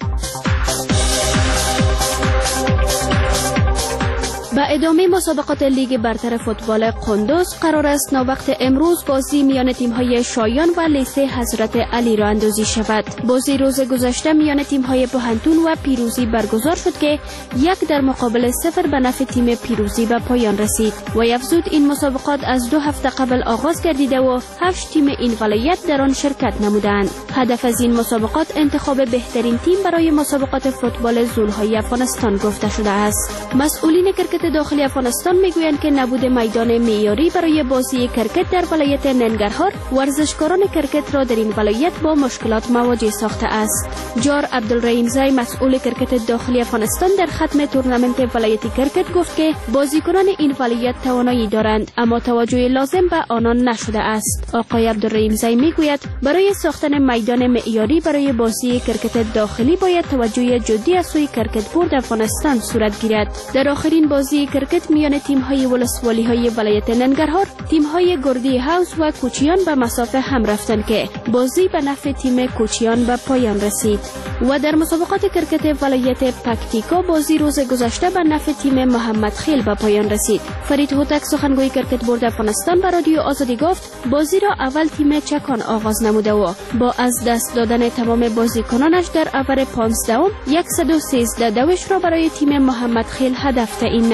به ادامه مسابقات لیگ برتر فوتبال قندوز قرار است ناوقت امروز بازی میان تیم‌های شایان و لیسه حضرت علی را اندازی شود. بازی روز گذشته میان تیم‌های بوهنتون و پیروزی برگزار شد که یک در مقابل صفر به نفع تیم پیروزی به پایان رسید. و افزود این مسابقات از دو هفته قبل آغاز گردیده و هشت تیم این ولایت در آن شرکت نمودند. هدف از این مسابقات انتخاب بهترین تیم برای مسابقات فوتبال زون‌های افغانستان گفته شده است. مسئولین کرکت داخلی افغانستان میگویند که نبود میدان معیاری برای بازی کرکت در ولایت ننگرهار ورزشکاران کرکت را در این ولایت با مشکلات مواجه ساخته است. جار عبدالرحیم زای مسئول کرکت داخلی افغانستان در ختم تورنمنت ولایتی کرکت گفت که بازیکنان این ولایت توانایی دارند اما توجه لازم به آنان نشده است. آقای عبدالرحیم زای میگوید برای ساختن میدان معیاری برای بازی کرکت داخلی باید توجه جدی از سوی کرکت بورد افغانستان صورت گیرد. در آخرین بازی کرکت میان تیم‌های ولسوالی‌های ولایت ننگرهار، تیم‌های گردی هاوس و کوچیان به مسافه هم رفتند که بازی به نفع تیم کوچیان به پایان رسید. و در مسابقات کرکت ولایت پکتیکا بازی روز گذشته به نفع تیم محمد خیل به پایان رسید. فرید هوتک سخنگوی کرکت بورد افغانستان به رادیو آزادی گفت بازی را اول تیم چکان آغاز نموده و با از دست دادن تمام بازیکنانش در اوور پانزدهم صد و سیزده دوش را برای تیم محمد خیل هدف تعیین نمود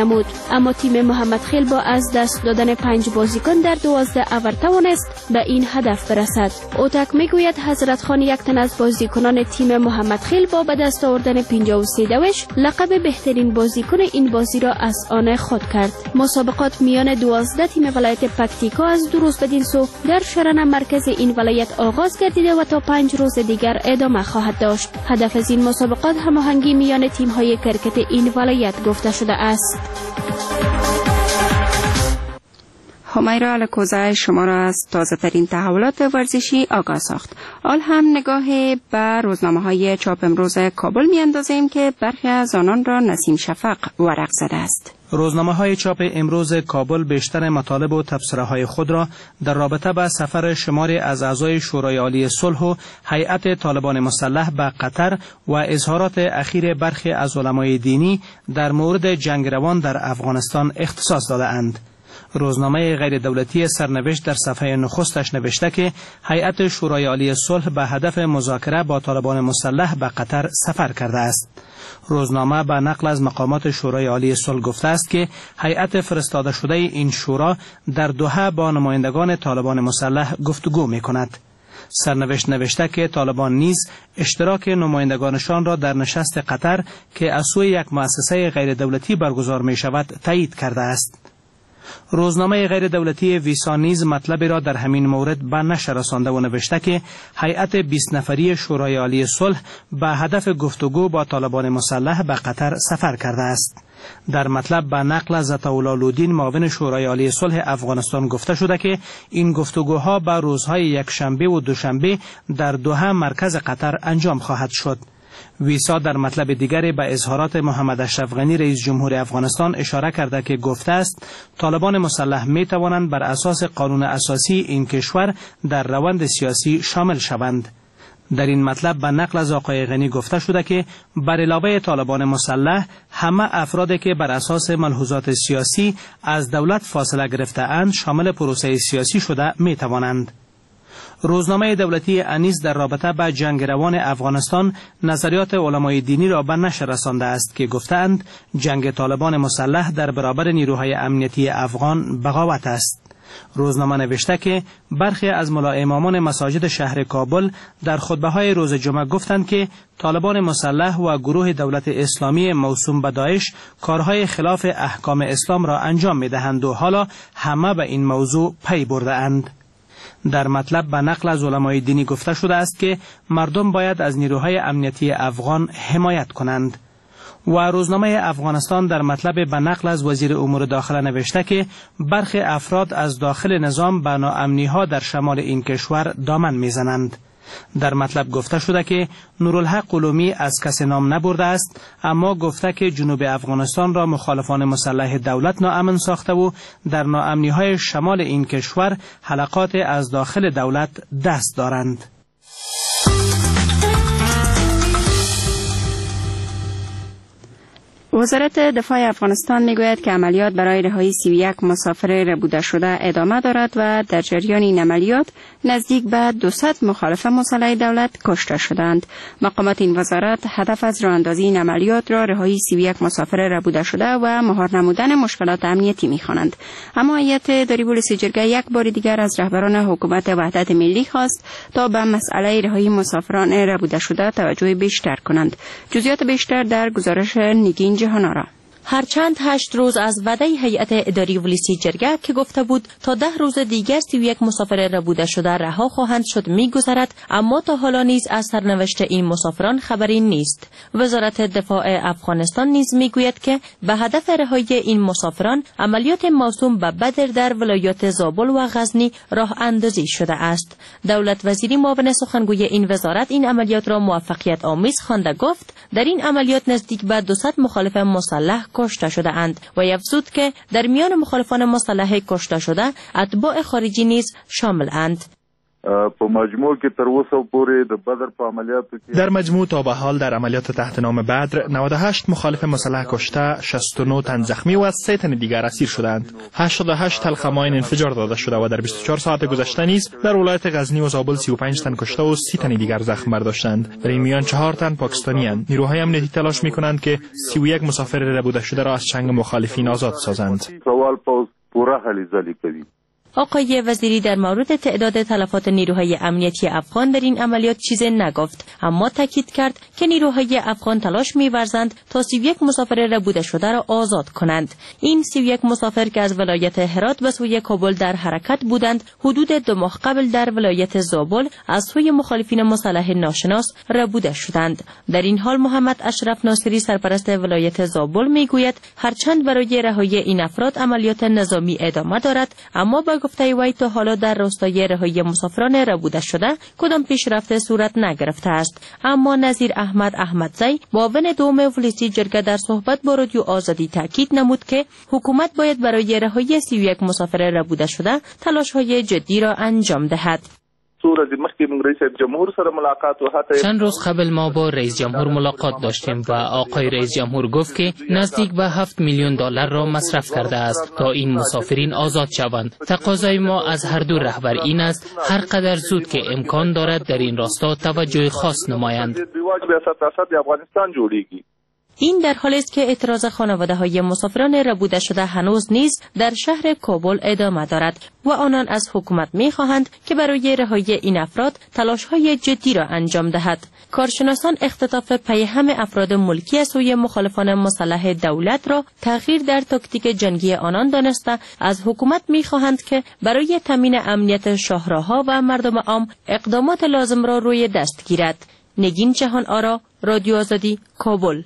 نمود، اما تیم محمد خیل با از دست دادن پنج بازیکن در دوازده اوور توانست به این هدف برسد. اوتک میگوید حضرت خان یک تن از بازیکنان تیم محمد خیل با به دست آوردن پنجاه و سه دوش لقب بهترین بازیکن این بازی را از آن خود کرد. مسابقات میان دوازده تیم ولایت پکتیکا از دو روز بدین سو در شرن مرکز این ولایت آغاز گردیده و تا پنج روز دیگر ادامه خواهد داشت. هدف از این مسابقات هماهنگی میان تیم‌های کرکت این ولایت گفته شده است. همیرا الکوزای شما را از تازه ترین تحولات ورزشی آگاه ساخت. آل هم نگاه به روزنامه های چاپ امروز کابل می اندازیم که برخی از آنان را نسیم شفق ورق زده است. روزنامه های چاپ امروز کابل بیشتر مطالب و تبصره های خود را در رابطه با سفر شماری از اعضای شورای عالی صلح و هیئت طالبان مسلح به قطر و اظهارات اخیر برخی از علمای دینی در مورد جنگ روان در افغانستان اختصاص داده اند. روزنامه غیر دولتی سرنوشت در صفحه نخستش نوشته که هیئت شورای عالی صلح به هدف مذاکره با طالبان مسلح به قطر سفر کرده است. روزنامه به نقل از مقامات شورای عالی صلح گفته است که هیئت فرستاده شده این شورا در دوحه با نمایندگان طالبان مسلح گفتگو می کند. سرنوشت نوشته که طالبان نیز اشتراک نمایندگانشان را در نشست قطر که از سوی یک مؤسسه غیر دولتی برگزار می شود تایید کرده است. روزنامه غیر دولتی ویسا نیز مطلبی را در همین مورد به نشر رسانده و نوشته که هیئت بیست نفری شورای عالی صلح به هدف گفتگو با طالبان مسلح به قطر سفر کرده است. در مطلب به نقل از عطاءالله لودین معاون شورای عالی صلح افغانستان گفته شده که این گفتگوها به روزهای یکشنبه و دوشنبه در دوحه مرکز قطر انجام خواهد شد. ویسا در مطلب دیگری به اظهارات محمد اشرف غنی رئیس جمهور افغانستان اشاره کرده که گفته است طالبان مسلح می توانند بر اساس قانون اساسی این کشور در روند سیاسی شامل شوند. در این مطلب به نقل از آقای غنی گفته شده که بر علاوه طالبان مسلح همه افرادی که بر اساس ملحوظات سیاسی از دولت فاصله گرفته اند شامل پروسه سیاسی شده می توانند. روزنامه دولتی انیس در رابطه با جنگ روان افغانستان نظریات علمای دینی را به نشر رسانده است که گفتند جنگ طالبان مسلح در برابر نیروهای امنیتی افغان بغاوت است. روزنامه نوشته که برخی از ملا امامان مساجد شهر کابل در خطبه‌های روز جمعه گفتند که طالبان مسلح و گروه دولت اسلامی موسوم به داعش کارهای خلاف احکام اسلام را انجام می‌دهند و حالا همه به این موضوع پی برده اند. در مطلب به نقل از علمای دینی گفته شده است که مردم باید از نیروهای امنیتی افغان حمایت کنند. و روزنامه افغانستان در مطلب به نقل از وزیر امور داخله نوشته که برخی افراد از داخل نظام به ناامنی‌ها در شمال این کشور دامن میزنند. در مطلب گفته شده که نورالحق قلومی از کسی نام نبرده است، اما گفته که جنوب افغانستان را مخالفان مسلح دولت ناامن ساخته و در ناامنی‌های شمال این کشور حلقات از داخل دولت دست دارند. وزارت دفاع افغانستان میگوید که عملیات برای رهایی سی و یک مسافر ربوده شده ادامه دارد و در جریان این عملیات نزدیک به دویست مخالف مسلح دولت کشته شدند. مقامات این وزارت هدف از راه اندازی این عملیات را رهایی سی و یک مسافر ربوده شده و مهار نمودن مشکلات امنیتی می‌خوانند. اما هیئت داری پلیس جرگه یک بار دیگر از رهبران حکومت وحدت ملی خواست تا به مسئله رهایی مسافران ربوده شده توجه بیشتر کنند. جزئیات بیشتر در گزارش نگین جهانارا. هرچند هشت روز از وعده هیئت اداری ولسی جرگه که گفته بود تا ده روز دیگر سی و یک مسافر ربوده شده رها خواهند شد میگذرد، اما تا حالا نیز از سرنوشت این مسافران خبری نیست. وزارت دفاع افغانستان نیز میگوید که به هدف رهایی این مسافران عملیات موسوم به بدر در ولایات زابل و غزنی راه اندازی شده است. دولت وزیری معاون سخنگوی این وزارت این عملیات را موفقیت آمیز خوانده گفت در این عملیات نزدیک به دویست مخالف مسلح کشته شده اند و افزود که در میان مخالفان مسلح کشته شده اتباع خارجی نیز شامل اند. په مجموع کې تر اوسه پورې د بدر په عملیاتو کې در مجموع تا به حال در عملیات تحت نام بدر نود و هشت مخالف مسلح کشته، شصت و نه تن زخمی و سه تن دیگر اسیر شدند. هشتاد و هشت تلخ ماین انفجار داده شده و در بیست و چهار ساعت گذشته نیز در ولایت غزنی و زابل سی و پنج تن کشته و سی تن دیگر زخم برداشتند. در این میان چهار تن پاکستانی اند. نیروهای امنیتی تلاش می‌کنند که سی و یک مسافر ربوده شده را از چنگ مخالفین آزاد سازند. سوال پوز پورا حلی زلی کوي. آقای وزیری در مورد تعداد تلفات نیروهای امنیتی افغان در این عملیات چیزی نگفت، اما تاکید کرد که نیروهای افغان تلاش می‌ورزند تا سی و یک مسافر ربوده شده را آزاد کنند. این سی و یک مسافر که از ولایت هرات به سوی کابل در حرکت بودند، حدود دو ماه قبل در ولایت زابل از سوی مخالفین مسلح ناشناس ربوده شدند. در این حال محمد اشرف ناصری سرپرست ولایت زابل میگوید هرچند برای رهایی این افراد عملیات نظامی ادامه دارد، اما با گفته وی تا حالا در راستای رهایی مسافران ربوده شده کدام پیشرفت صورت نگرفته است. اما نظیر احمد احمدزی معاون دوم ولسی جرگه در صحبت با رادیو آزادی تاکید نمود که حکومت باید برای رهایی سی و یک مسافر ربوده شده تلاش‌های جدی را انجام دهد. چند روز قبل ما با رئیس جمهور ملاقات داشتیم و آقای رئیس جمهور گفت که نزدیک به هفت میلیون دلار را مصرف کرده است تا این مسافرین آزاد شوند. تقاضای ما از هر دو رهبر این است هر قدر زود که امکان دارد در این راستا توجه خاص نمایند. این در حالی است که اعتراض خانواده های مسافران ربوده شده هنوز نیز در شهر کابل ادامه دارد و آنان از حکومت می خواهند که برای رهایی این افراد تلاش های جدی را انجام دهد. کارشناسان اختطاف پی همه افراد ملکی از سوی مخالفان مسلح دولت را تغییر در تاکتیک جنگی آنان دانسته از حکومت می خواهند که برای تامین امنیت شاهراها و مردم عام اقدامات لازم را روی دست گیرد. نگین جهان آرا، رادیو آزادی، کابل.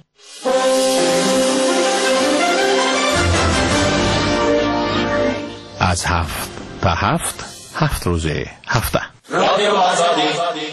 از هفت تا هفت هفت روزه هفته رادیو آزادی.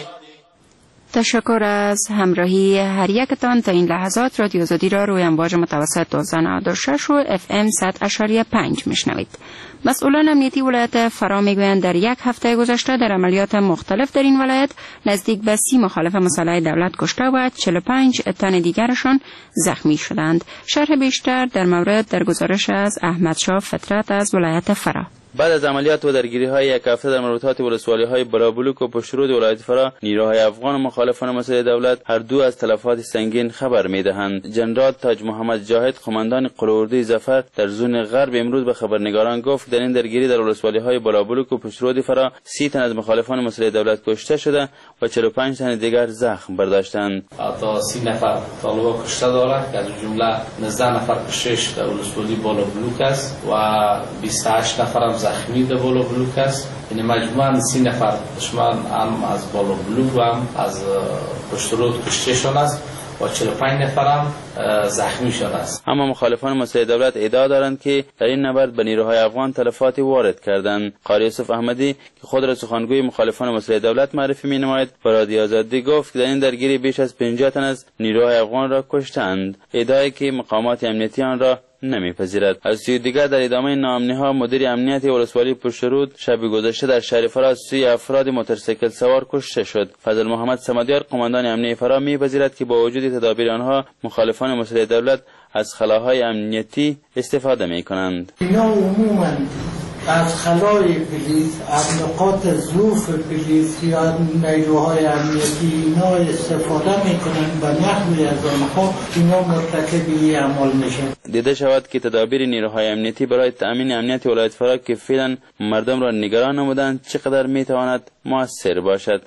تشکر از همراهی هر یکتان. تا این لحظات رادیو آزادی را روی امواج متوسط دویست و نود و شش و اف ام صد اشاریه پنج میشنوید. مسئولان امنیتی ولایت فرا میگویند در یک هفته گذشته در عملیات مختلف در این ولایت نزدیک به سی مخالف مسلح دولت کشته و چهل و پنج تن دیگرشان زخمی شدند. شرح بیشتر در مورد در گزارش از احمد شاه فطرت از ولایت فرا. بعد از عملیات و درگیری‌های یک هفته در مربوطات ولسوالی‌های بلابلوک و پشترود ولایت فرا، نیروهای افغان و مخالفان مسلح دولت هر دو از تلفات سنگین خبر می‌دهند. جنرال تاج محمد جاهد قماندان قلعه‌اردوی ظفر در زون غرب امروز به خبرنگاران گفت در این درگیری در ولسوالی‌های بلابلوک و پشترود فرا سی تن از مخالفان مسلح دولت کشته شده و چهل و پنج تن دیگر زخم برداشتند. تا سی نفر طالبان کشته دارند که از جمله نوزده نفر کشته در ولسوالی بلابلوک است و بیست و هشت نفر زخمی در بالا بلوک است. یعنی مجموعاً سی نفر دشمن هم از بالا بلوک و هم از پشت رود کشته شده است و چهل و پنج نفر هم زخمی شده است. اما مخالفان مسلح دولت ادعا دارند که در این نبرد به نیروهای افغان تلفاتی وارد کردند. قاری یوسف احمدی که خود را سخنگوی مخالفان مسلح دولت معرفی می‌نماید به رادیو آزادی گفت که در این درگیری بیش از پنجاه تن از نیروهای افغان را کشتند. ادعایی که مقامات امنیتی آن را نمیپذیرد. از سوی دیگر در ادامه ناامنی‌ها مدیر امنیتی ولسوالی پشترود شب گذشته در شهر فرا از سوی افراد موتورسیکل سوار کشته شد. فضل محمد صمدیار قماندان امنیتی فرا میپذیرد که با وجود تدابیر آنها مخالفان مسلح دولت از خلاهای امنیتی استفاده میکنند. اینا عموماً از خلای پلیس، از نقاط ضعف پلیس یا نیروهای امنیتی اینا استفاده میکنن و نحوی از آنها اینا مرتکب این عمل میشن. دیده شود که تدابیر نیروهای امنیتی برای تأمین امنیت ولایت فرا که فعلا مردم را نگران نمودند چقدر میتواند مؤثر باشد.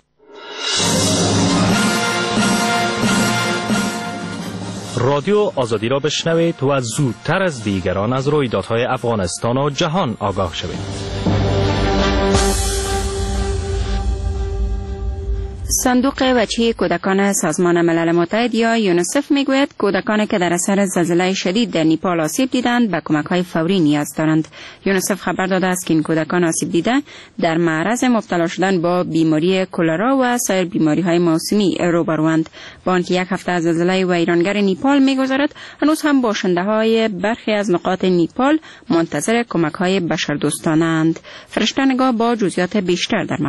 رادیو آزادی را بشنوید و زودتر از دیگران از رویدادهای افغانستان و جهان آگاه شوید. صندوق بچه کودکان سازمان ملل متحد یا یونیسف میگوید کودکانی که در اثر زلزله شدید در نیپال آسیب دیدند به کمک‌های فوری نیاز دارند. یونیسف خبر داده است که این کودکان آسیب دیده در معرض مبتلا شدن با بیماری کلرا و سایر بیماری‌های موسمی روبروند. با آنکه یک هفته از زلزله ویرانگر نیپال میگذرد، هنوز هم باشنده‌های برخی از نقاط نیپال منتظر کمک‌های بشردوستانه اند. فرشته نگاه با جزئیات بیشتر در مورد.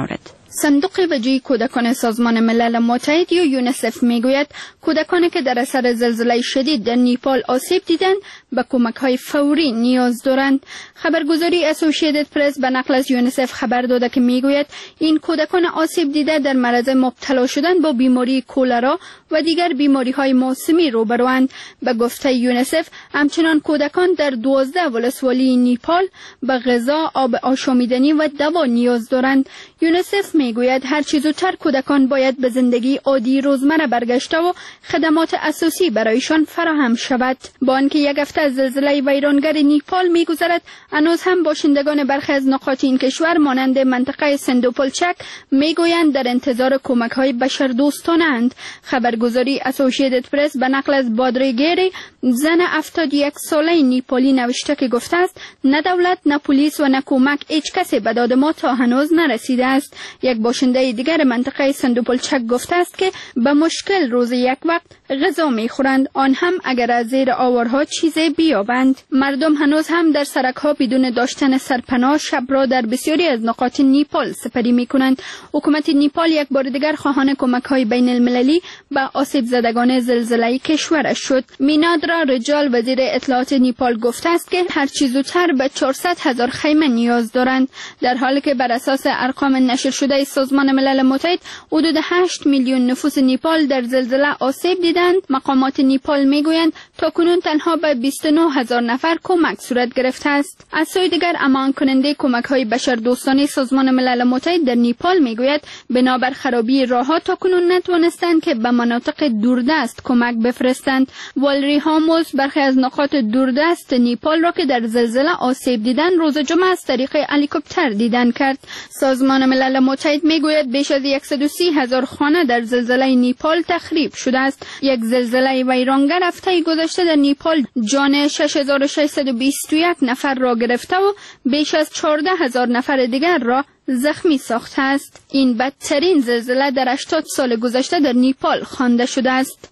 صندوق وجهی کودکان سازمان ملل متحد یا یونیسف میگوید کودکانی که در اثر زلزله شدید در نیپال آسیب دیدند به کمک‌های فوری نیاز دارند. خبرگزاری اسوسییتد پرس به نقل از یونیسف خبر داده که میگوید این کودکان آسیب دیده در معرض مبتلا شدن با بیماری کولرا و دیگر بیماری‌های موسمی روبروند. به گفته یونیسف همچنان کودکان در دوازده ولسوالی نیپال به غذا، آب آشامیدنی و دوا نیاز دارند. یونیسف میگوید هر چه زودتر کودکان باید به زندگی عادی روزمره برگشته و خدمات اساسی برایشان فراهم شود. با آنکه یک هفته از زلزله ویرانگر نیپال میگذرد، هنوز هم باشندگان برخی از نقاط این کشور مانند منطقه سندوپولچک میگویند در انتظار کمک‌های بشردوستانه‌اند. خبرگزاری اسوسییتد پرس به نقل از بادریگری، زن هفتاد و یک ساله نیپالی نوشته که گفته است نه دولت، نه پلیس و نه کمک هیچ کسی به داد ما تا هنوز نرسیده است. یک باشنده دیگر منطقه سندوپولچک گفته است که به مشکل روز یک وقت غذا میخورند، آن هم اگر از زیر آوارها چیزی بیابند. مردم هنوز هم در سرک‌ها بدون داشتن سرپناه شب را در بسیاری از نقاط نیپال سپری میکنند. حکومت نیپال یک بار دیگر خواهان کمک‌های بین المللی به آسیب زدگان زلزله کشورش شد. مینادرا رجال وزیر اطلاعات نیپال گفته است که هر چیز زودتر به چهارصد هزار خیمه نیاز دارند، در حالی که بر اساس ارقام نشر شده سازمان ملل متحد حدود هشت میلیون نفوس نیپال در زلزله آسیب دیدند. مقامات نیپال میگویند تاکنون تنها به بیست و نه هزار نفر کمک صورت گرفته است. از سوی دیگر امان کننده کمک‌های بشردوستانه سازمان ملل متحد در نیپال میگوید بنابر خرابی راه‌ها تاکنون نتوانستند که به مناطق دوردست کمک بفرستند. والری هاموس برخی از نقاط دوردست نیپال را که در زلزله آسیب دیدند روز جمعه از طریق هلیکوپتر دیدن کرد. سازمان ملل متحد میگوید بیش از صد و سی هزار خانه در زلزله نیپال تخریب شده است. یک زلزله ویرانگر هفته گذشته در نیپال جان شش هزار و ششصد و بیست و یک نفر را گرفته و بیش از چهارده هزار نفر دیگر را زخمی ساخته است. این بدترین زلزله در هشتاد سال گذشته در نیپال خوانده شده است.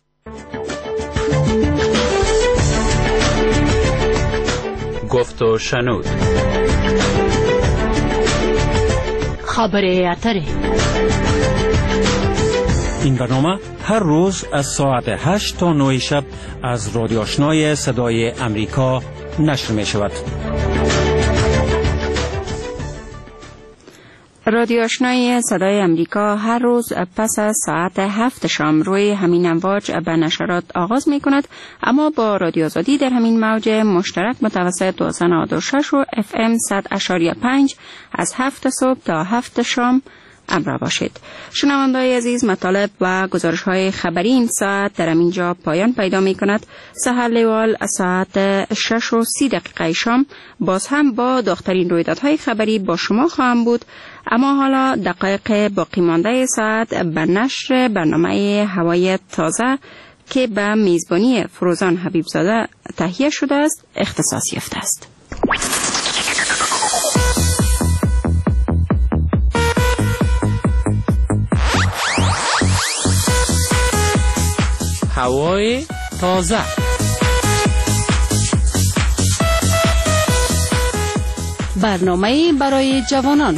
گفت و شنود. خبر اتره. این برنامه هر روز از ساعت هشت تا نه شب از رادیو آشنای صدای امریکا نشر می شود. رادیو آشنای صدای امریکا هر روز پس از ساعت هفت شام روی همین امواج به نشرات آغاز می کند، اما با رادیو آزادی در همین موج مشترک متوسط دو هزار و نود و شش و اف ام صد اشاریه پنج از هفت صبح تا هفت شام همراه باشید. شنونده‌های عزیز، مطالب و گزارش‌های خبری این ساعت در اینجا پایان پیدا می‌کند. سحر لیوال ساعت شش و سی دقیقه شام باز هم با داغ‌ترین رویدادهای خبری با شما خواهم بود، اما حالا دقایق باقی مانده ساعت به نشر برنامه هوای تازه که به میزبانی فروزان حبیبزاده تهیه شده است اختصاص یافته است. هوای تازه. برنامه برای جوانان.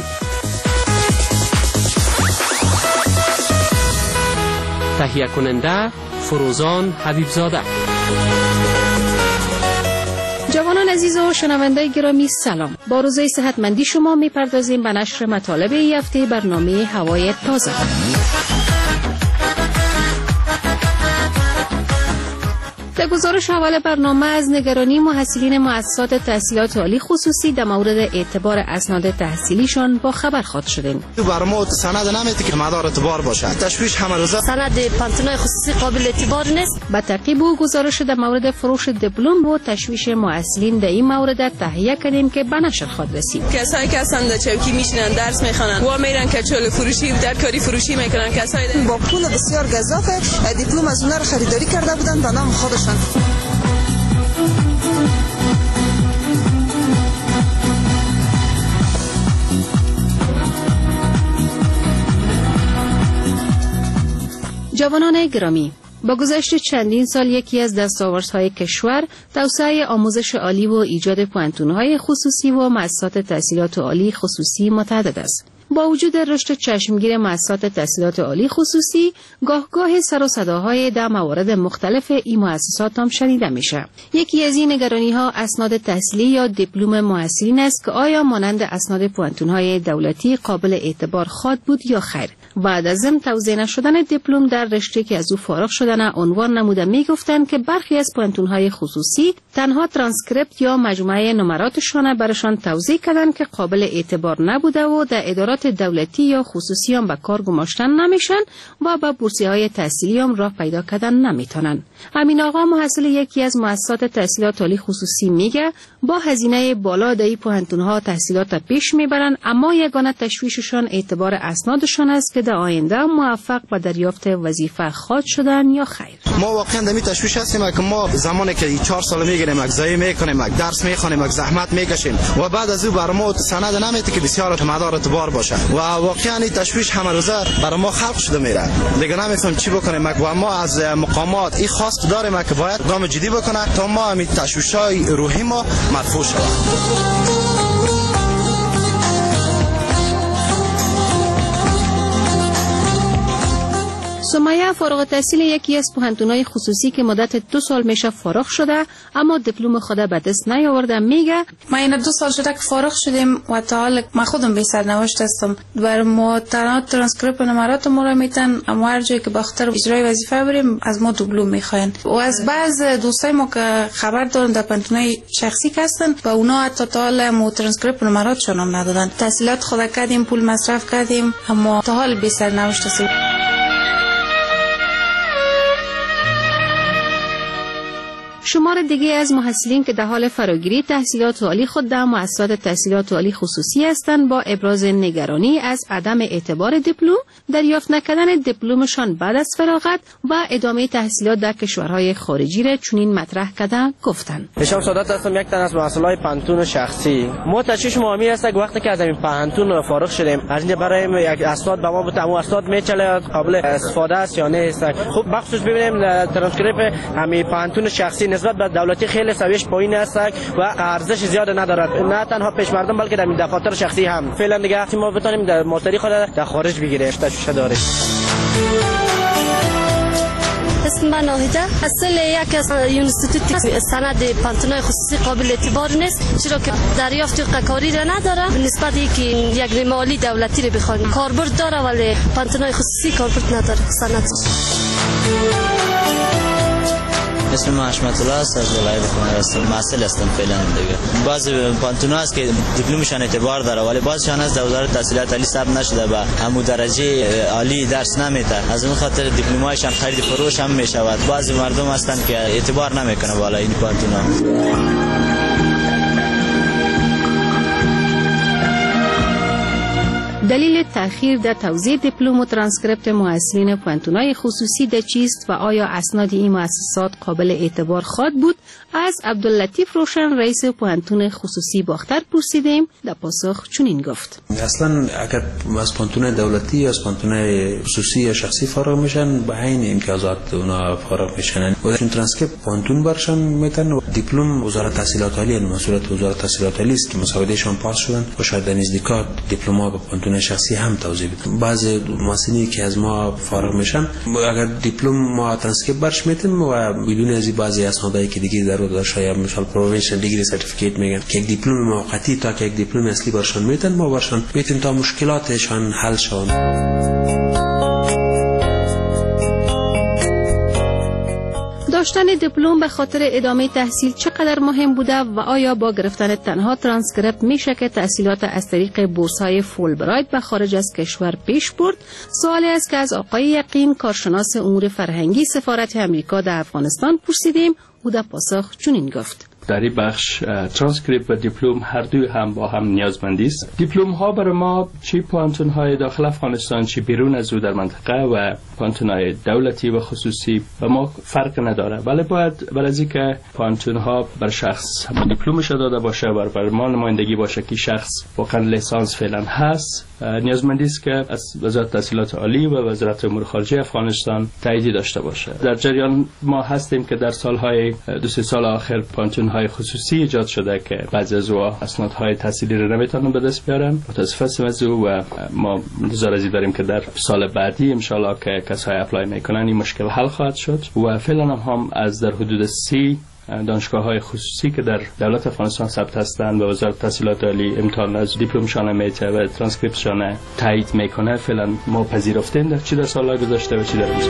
تهیه کننده فروزان حبیبزاده. جوانان عزیز و شنونده گرامی سلام. با روزه صحتمندی شما میپردازیم به نشر مطالب این هفته برنامه هوای تازه. در گزارش اول برنامه از نگرانی محصلین مؤسسات تحصیلات عالی خصوصی در مورد اعتبار اسناد تحصیلیشان با خبر خواهد شدیم. بر ما سند نمیده که مدار اعتبار باشه. تشویش همه روزه. سند پانتونای خصوصی قابل اعتبار نیست. با تعقیب و گزارش در مورد فروش دیپلم و تشویش محصلین در این مورد تهیه کردیم که به نشر خواهد رسید. کسایی که هستن در چوکی میشینن درس میخوانن و میرن کچول فروشی در کاری فروشی میکنن. کسایی با پول بسیار گزاف دیپلم از اونها خریداری کرده بودن به نام خودشان. جوانان گرامی، با گذشت چندین سال یکی از دستاوردهای کشور توسعه آموزش عالی و ایجاد پوانتون‌های خصوصی و مؤسسات تحصیلات عالی خصوصی متعدد است. با وجود رشد چشمگیر مؤسسات تحصیلات عالی خصوصی، گاه-گاه سر و صداهای در موارد مختلف این مؤسسات هم شنیده میشه. یکی از این نگرانی‌ها اسناد تحصیلی یا دیپلم محصلین است که آیا مانند اسناد پوانتون‌های دولتی قابل اعتبار خواهد بود یا خیر. بعد از ضمن توزیع نشدن دیپلم در رشته که از او فارغ شدن عنوان نموده میگفتند که برخی از پوانتون‌های خصوصی تنها ترانسکریپت یا مجموعه نمراتشان برشان توزیع کردند که قابل اعتبار نبوده و در ادارات دولتی یا خصوصی هم به کار گماشتن نمیشن و به بورسیه‌های تحصیلی هم راه پیدا کردن نمیتونن. امین آقا محصل یکی از مؤسسات تحصیلات عالی خصوصی میگه با هزینه بالا در این پوانتون‌ها تحصیلات پیش میبرن، اما یگانه تشویششان اعتبار اسنادشان است که در آینده موفق به دریافت وظیفه خواهد شدن یا خیر. ما واقعا در می تشویش هستیم که ما زمانی که چهار سال میگیریم اگزایی میکنیم، درس میخونیم، زحمت میکشیم و بعد از او بر ما سند نمیده که بسیار مدار اعتبار باشه و واقعا این تشویش همه روزه برای ما خلق شده میره. دیگه نمیفهم چی بکنیم و ما از مقامات این خواست داریم که باید گام جدی بکنه تا ما همین تشویش‌های روحی ما مرفوع شود. سمیه فارغ التحصیل یکی از پوهنتون‌های خصوصی که مدت دو سال میشه فارغ شده اما دیپلم خود به دست نیاورده میگه ما این دو سال شده که فارغ شدیم و تا حال ما خودم به سرنوشت هستم. بر ما تنها ترانسکریپت و نمرات ما را میتن، اما هر جایی که به خاطر اجرای وظیفه بریم از ما دیپلم میخواین. و از بعض دوستای ما که خبر دارن در پوهنتون‌های شخصی هستن و اونا حتی تا حال ما ترانسکریپت و نمراتشون هم ندادن. تحصیلات خود کردیم، پول مصرف کردیم، اما تا حال به سرنوشت هستیم. شمار دیگه از محصلین که در حال فراگیری تحصیلات عالی خود در مؤسسات تحصیلات عالی خصوصی هستند با ابراز نگرانی از عدم اعتبار دیپلم، دریافت نکردن دیپلمشان بعد از فراغت و ادامه تحصیلات در کشورهای خارجی را چنین مطرح کردن گفتند. هشام سادات هستم، یک تن از مسئولای پانتون شخصی. ما تشویش مهمی است که وقتی که از این پانتون فارغ شدیم از اینجا برای یک اسناد به ما بود، اما اسناد میچله قابل استفاده است یا نه. خب بخصوص ببینیم ترانسکریپت همین پانتون شخصی نسبت به دولتی خیلی سویش پایین است و ارزش زیاد ندارد، نه تنها پیش مردم بلکه در دفاتر شخصی هم. فعلا دیگه ما بتونیم در ماستری خود در خارج بگیریم تشویش داریم. اسم من ناهیده، اصل یک از یونیورسیتی سند پانتونای خصوصی قابل اعتبار نیست، چرا که دریافت قکاری را نداره به نسبت اینکه یک مالی دولتی را بخوایم. کاربرد داره ولی پانتونای خصوصی کاربرد نداره سند. اسم من حشمت الله است، از ولایت خمر هستم، محصل هستم فعلا دیگه. بعضی پانتونا هست که دیپلمشان اعتبار داره ولی بعضیشان از وزارت تحصیلات عالی ثبت نشده و همون درجه عالی درس نمیده، از اون خاطر دیپلمایشان خرید فروش هم میشود. بعضی مردم هستند که اعتبار نمیکنه بالا این پانتونا. دلیل تأخیر در توزیع دیپلم و ترانسکریپت محصلین پوانتون‌های خصوصی در چیست و آیا اسناد این مؤسسات قابل اعتبار خواهد بود؟ از عبداللطیف روشن رئیس پوانتون خصوصی باختر پرسیدیم. در پاسخ چنین گفت: اصلا اگر از پوانتون دولتی یا از پوانتون خصوصی یا شخصی فارغ میشن به عین امتیازات اونا فارغ میشن و چون ترانسکریپت پوانتون برشان میتن و دیپلم وزارت تحصیلات عالی مسئولیت وزارت تحصیلات عالی است که مسابقهشون پاس شدن و شاید در نزدیکات دیپلم‌ها به پوانتون شخصی هم توزیع بدیم. بعضی محصلینی که از ما فارغ میشن اگر دیپلم ما ترانسکریپت برش میتیم و بدون از بعضی اسنادایی که دیگه ضرورت داره، شاید مثلا پروینشنال دیگری سرتیفیکیت میگن که یک دیپلم موقتی تا که یک دیپلم اصلی برشان میتن ما برشان میتیم تا مشکلاتشان حل شون. داشتن دیپلم به خاطر ادامه تحصیل چقدر مهم بوده و آیا با گرفتن تنها ترانسکریپت میشه که تحصیلات از طریق بورس‌های فولبرایت به خارج از کشور پیش برد؟ سوالی است که از آقای یقین کارشناس امور فرهنگی سفارت امریکا در افغانستان پرسیدیم. او در پاسخ چنین گفت: در این بخش ترانسکریپت و دیپلم هر دوی هم با هم نیازمندی است. دیپلم ها برای ما چی پوانتون های داخل افغانستان چی بیرون از او در منطقه و پوانتون های دولتی و خصوصی و ما فرق نداره، ولی باید برای از اینکه پوانتون ها بر شخص دیپلمش داده باشه و بر ما نمایندگی باشه که شخص واقعا لیسانس فعلا هست، نیازمندی است که از وزارت تحصیلات عالی و وزارت امور خارجه افغانستان تایید داشته باشه. در جریان ما هستیم که در سالهای دو سه سال آخر پوانتون های خصوصی ایجاد شده که بعضی از او اسنادهای تحصیلی رو نمیتونن به دست بیارن. متاسف هستیم از او و ما انتظار ازی داریم که در سال بعدی ان شاء الله که کسایی اپلای میکنن این مشکل حل خواهد شد و فعلا هم, هم از در حدود سی دانشگاه های خصوصی که در دولت افغانستان ثبت هستند و وزارت تحصیلات عالی امتحان از دیپلمشان میته و ترانسکریپشن تایید میکنه. فعلا ما پذیرفتیم در چی در سالهای گذشته و چی در امسال.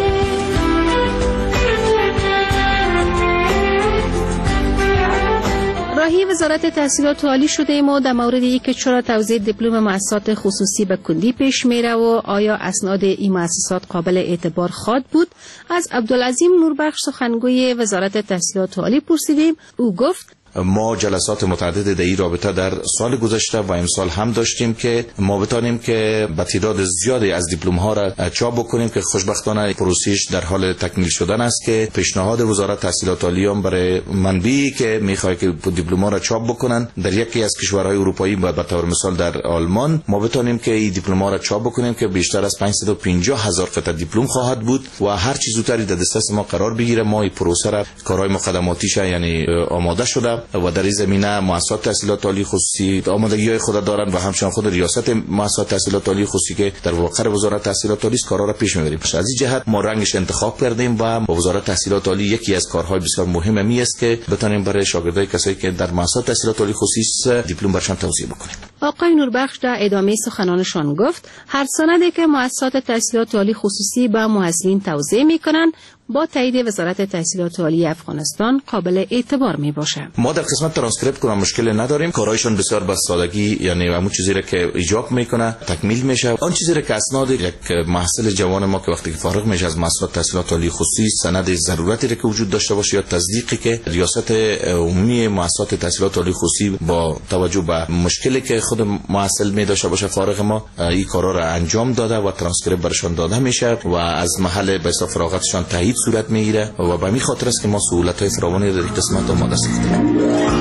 راهی وزارت تحصیلات عالی شده ایم و در مورد اینکه چرا توزیع دیپلم مؤسسات خصوصی به کندی پیش میره و آیا اسناد این مؤسسات قابل اعتبار خواهد بود از عبدالعظیم نوربخش سخنگوی وزارت تحصیلات عالی پرسیدیم. او گفت ما جلسات متعدد در این رابطه در سال گذشته و امسال هم داشتیم که ما بتانیم که با تعداد زیادی از دیپلم ها را چاپ بکنیم که خوشبختانه پروسش در حال تکمیل شدن است که پیشنهاد وزارت تحصیلات عالی هم برای منبعی که میخواد که دیپلم ها را چاپ بکنن در یکی از کشورهای اروپایی و به طور مثال در آلمان ما بتانیم که این دیپلم ها را چاپ بکنیم که بیشتر از پانصد و پنجاه هزار قطعه دیپلم خواهد بود و هر چیز زودتر در دسترس ما قرار بگیره. ما این پروسه را کارهای مقدماتیش یعنی آماده شده و در این زمینه مؤسسات تحصیلات عالی خصوصی آمادگی‌های خود دارند و همچنین خود ریاست مؤسسات تحصیلات عالی خصوصی که در واقع وزارت تحصیلات عالی کارا را پیش می‌بریم. از این جهت ما رنگش انتخاب کردیم و با وزارت تحصیلات عالی یکی از کارهای بسیار مهم می است که بتونیم برای شاگردای کسایی که در مؤسسات تحصیلات عالی خصوصی دیپلم برشان توزیع بکنیم. آقای نوربخش در ادامه سخنانشان گفت هر سندی که مؤسسات تحصیلات عالی خصوصی به محصلین توزیع می‌کنند با تایید وزارت تحصیلات عالی افغانستان قابل اعتبار می باشه. ما در قسمت ترانسکریپت کنم مشکل نداریم. کارایشون بسیار با سادگی یعنی همون چیزی را که ایجاب میکنه تکمیل میشه. آن چیزی را که اسناد یک محصل جوان ما که وقتی که فارغ میشه از مؤسسات تحصیلات عالی خصوصی سند ضرورتی را که وجود داشته باشه یا تصدیقی که ریاست عمومی مؤسسات تحصیلات عالی خصوصی با توجه به مشکلی که خود محصل می داشته باشه فارغ ما این کارا را انجام داده و ترانسکریپت برشان داده میشه و از محل به حساب فراغتشان تایید صورت میگیره و به می خاطر است که ما سهولت‌های فراوانی در این قسمت آماده ساختیم.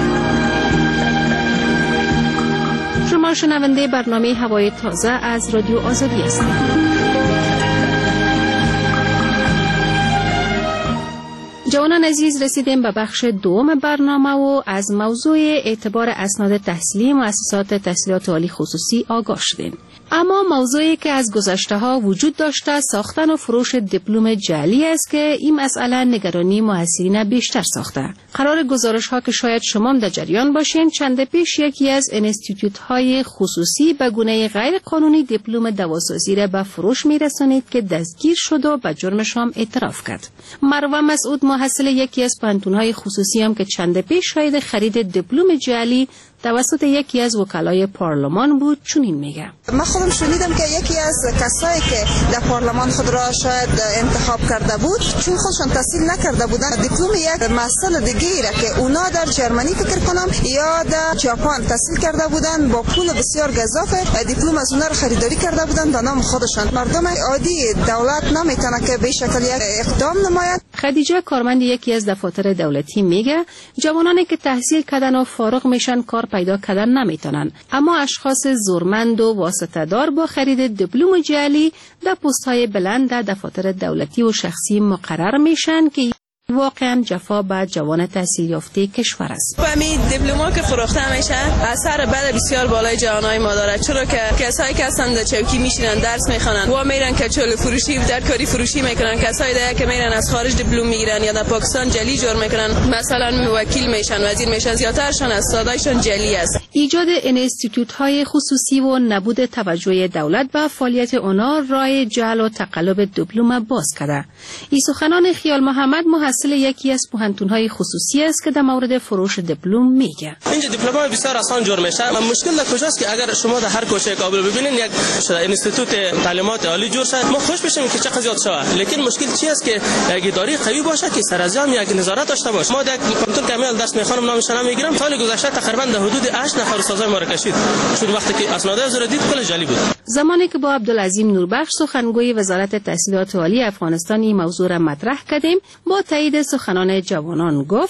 شما شنونده برنامه هوای تازه از رادیو آزادی هستید. جوانان عزیز رسیدیم به بخش دوم برنامه و از موضوع اعتبار اسناد تحصیلی مؤسسات تحصیلات عالی خصوصی آگاه شدیم. اما موضوعی که از گذشته ها وجود داشته ساختن و فروش دیپلم جعلی است که این مسئله نگرانی محصلین بیشتر ساخته. قرار گزارش ها که شاید شما در جریان باشین چند پیش یکی از انستیتوت های خصوصی به گونه غیر قانونی دیپلم دواسازی را به فروش میرسانید که دستگیر شد و به جرمش هم اعتراف کرد. مروه مسعود محصل یکی از پانتون‌های خصوصی هم که چند پیش شاهد خرید دیپلم جعلی توسط یکی از وکلای پارلمان بود چنین میگه. من خودم شنیدم که یکی از کسایی که در پارلمان خود را شاید انتخاب کرده بود چون خودشان تحصیل نکرده بودن دیپلم یک مسئله دیگه را که اونا در جرمنی فکر کنم یا در ژاپن تحصیل کرده بودن با پول بسیار گزاف دیپلم از اونا را خریداری کرده بودن به نام خودشان. مردم عادی دولت نمیتونه که به شکل یک اقدام نماید. خدیجه کارمند یکی از دفاتر دولتی میگه جوانانی که تحصیل کردن و فارغ میشن کار پیدا کردن نمیتونن، اما اشخاص زورمند و واسطه‌دار با خرید دیپلم جعلی در پست‌های بلند در دفاتر دولتی و شخصی مقرر میشن که واقعا جفا به جوان تحصیل یافته کشور است. همین دیپلم‌ها که فروخته میشه اثر بد بسیار بالای جوانای ما داره، چرا که کسایی که هستن در چوکی میشینن درس میخوانن و میرن کچول فروشی در کاری فروشی میکنن، کسایی دیگه که میرن از خارج دیپلم میگیرن یا در پاکستان جلی جور میکنن، مثلا وکیل میشن، وزیر میشن، زیاترشون از سادایشون جلی است. ایجاد انستیتوت های خصوصی و نبود توجه دولت به فعالیت اونا راه جعل و تقلب دیپلم باز کرده. این سخنان خیال محمد محصل یکی از پوهنتون‌های خصوصی است که در مورد فروش دیپلم میگه. اینجا دیپلم‌ها بسیار آسان جور میشه. مشکل در کجاست که اگر شما در هر کوچه کابل ببینید یک انستیتوت تعلیمات عالی جور شد، ما خوش میشیم که چقدر زیاد شود، لیکن مشکل چی است که یک اداره قوی باشه که سر از جمع یک نظارت داشته باشه. ما در پانتون کامل درس میخوانم نامش نمیگیرم، سال گذشته تقریبا در حدود هشت نفر استادای ما را کشید چون وقتی که اسناد از دید کل جعلی بود. زمانی که با عبدالعظیم نوربخش سخنگوی وزارت تحصیلات عالی افغانستان این موضوع را مطرح کردیم با تایید سخنان جوانان گفت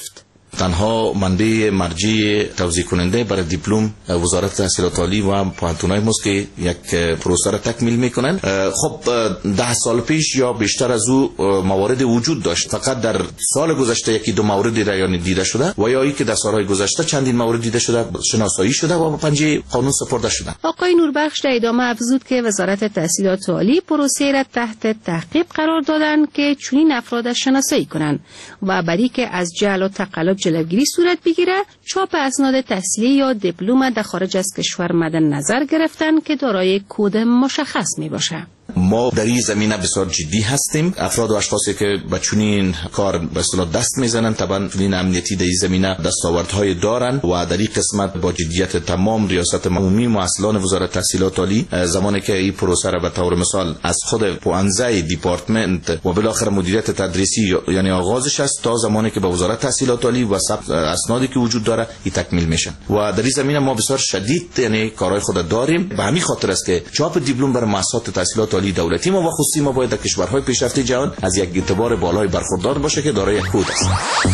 تنها منبع مرجع توزیع کننده برای دیپلم وزارت تحصیلات عالی و پانتونای ماست که یک پروسه را تکمیل میکنن. خب ده سال پیش یا بیشتر از او موارد وجود داشت، فقط در سال گذشته یکی دو موردی را یعنی دیده شده و یا ای که در سالهای گذشته چندین مورد دیده شده، شناسایی شده و به پنجه قانون سپرده شده. آقای نوربخش در ادامه افزود که وزارت تحصیلات عالی پروسه را تحت تعقیب قرار دادند که چنین افراد شناسایی کنند و برای که از جعل و تقلب جلوگیری صورت بگیره چاپ اسناد تحصیلی یا دیپلم در خارج از کشور مد نظر گرفتن که دارای کد مشخص می باشه. ما در این زمینه بسیار جدی هستیم. افراد و اشخاصی که به چنین کار به اصطلاح دست میزنن طبعا چنین امنیتی در این زمینه دستاوردهای دارن و در این قسمت با جدیت تمام ریاست عمومی مسئولان وزارت تحصیلات عالی زمانی که این پروسه را به طور مثال از خود پوانزه دیپارتمنت و بالاخره مدیریت تدریسی یعنی آغازش است تا زمانی که به وزارت تحصیلات عالی و ثبت اسنادی که وجود داره این تکمیل میشن و در این زمینه ما بسیار شدید یعنی کارهای خود داریم. به همین خاطر است که چاپ دیپلم بر مؤسسات تحصیلات عالی دولتی ما و خصوصی ما باید در کشورهای پیشرفته جهان از یک اعتبار بالای برخوردار باشه که دارای کد است.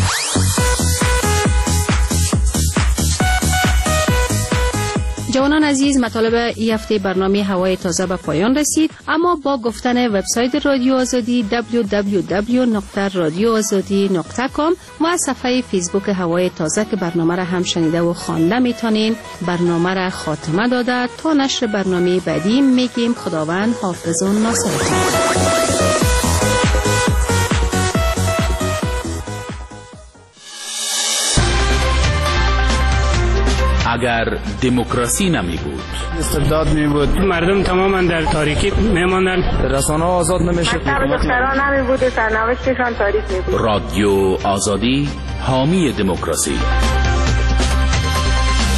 جوانان عزیز، مطالب این هفته برنامه هوای تازه به پایان رسید، اما با گفتن وبسایت رادیو آزادی دبلیو دبلیو دبلیو نقطه رادیو آزادی نقطه کام و صفحه فیسبوک هوای تازه که برنامه را هم شنیده و خوانده میتونین برنامه را خاتمه داده تا نشر برنامه بعدی میگیم خداوند حافظ و ناصرتون. اگر دموکراسی نمی بود، استبداد می بود، مردم تماما در تاریکی می ماندن، رسانه آزاد نمی شد، دختران نمی بود، سرنوشتشان تاریک می بود. رادیو آزادی حامی دموکراسی.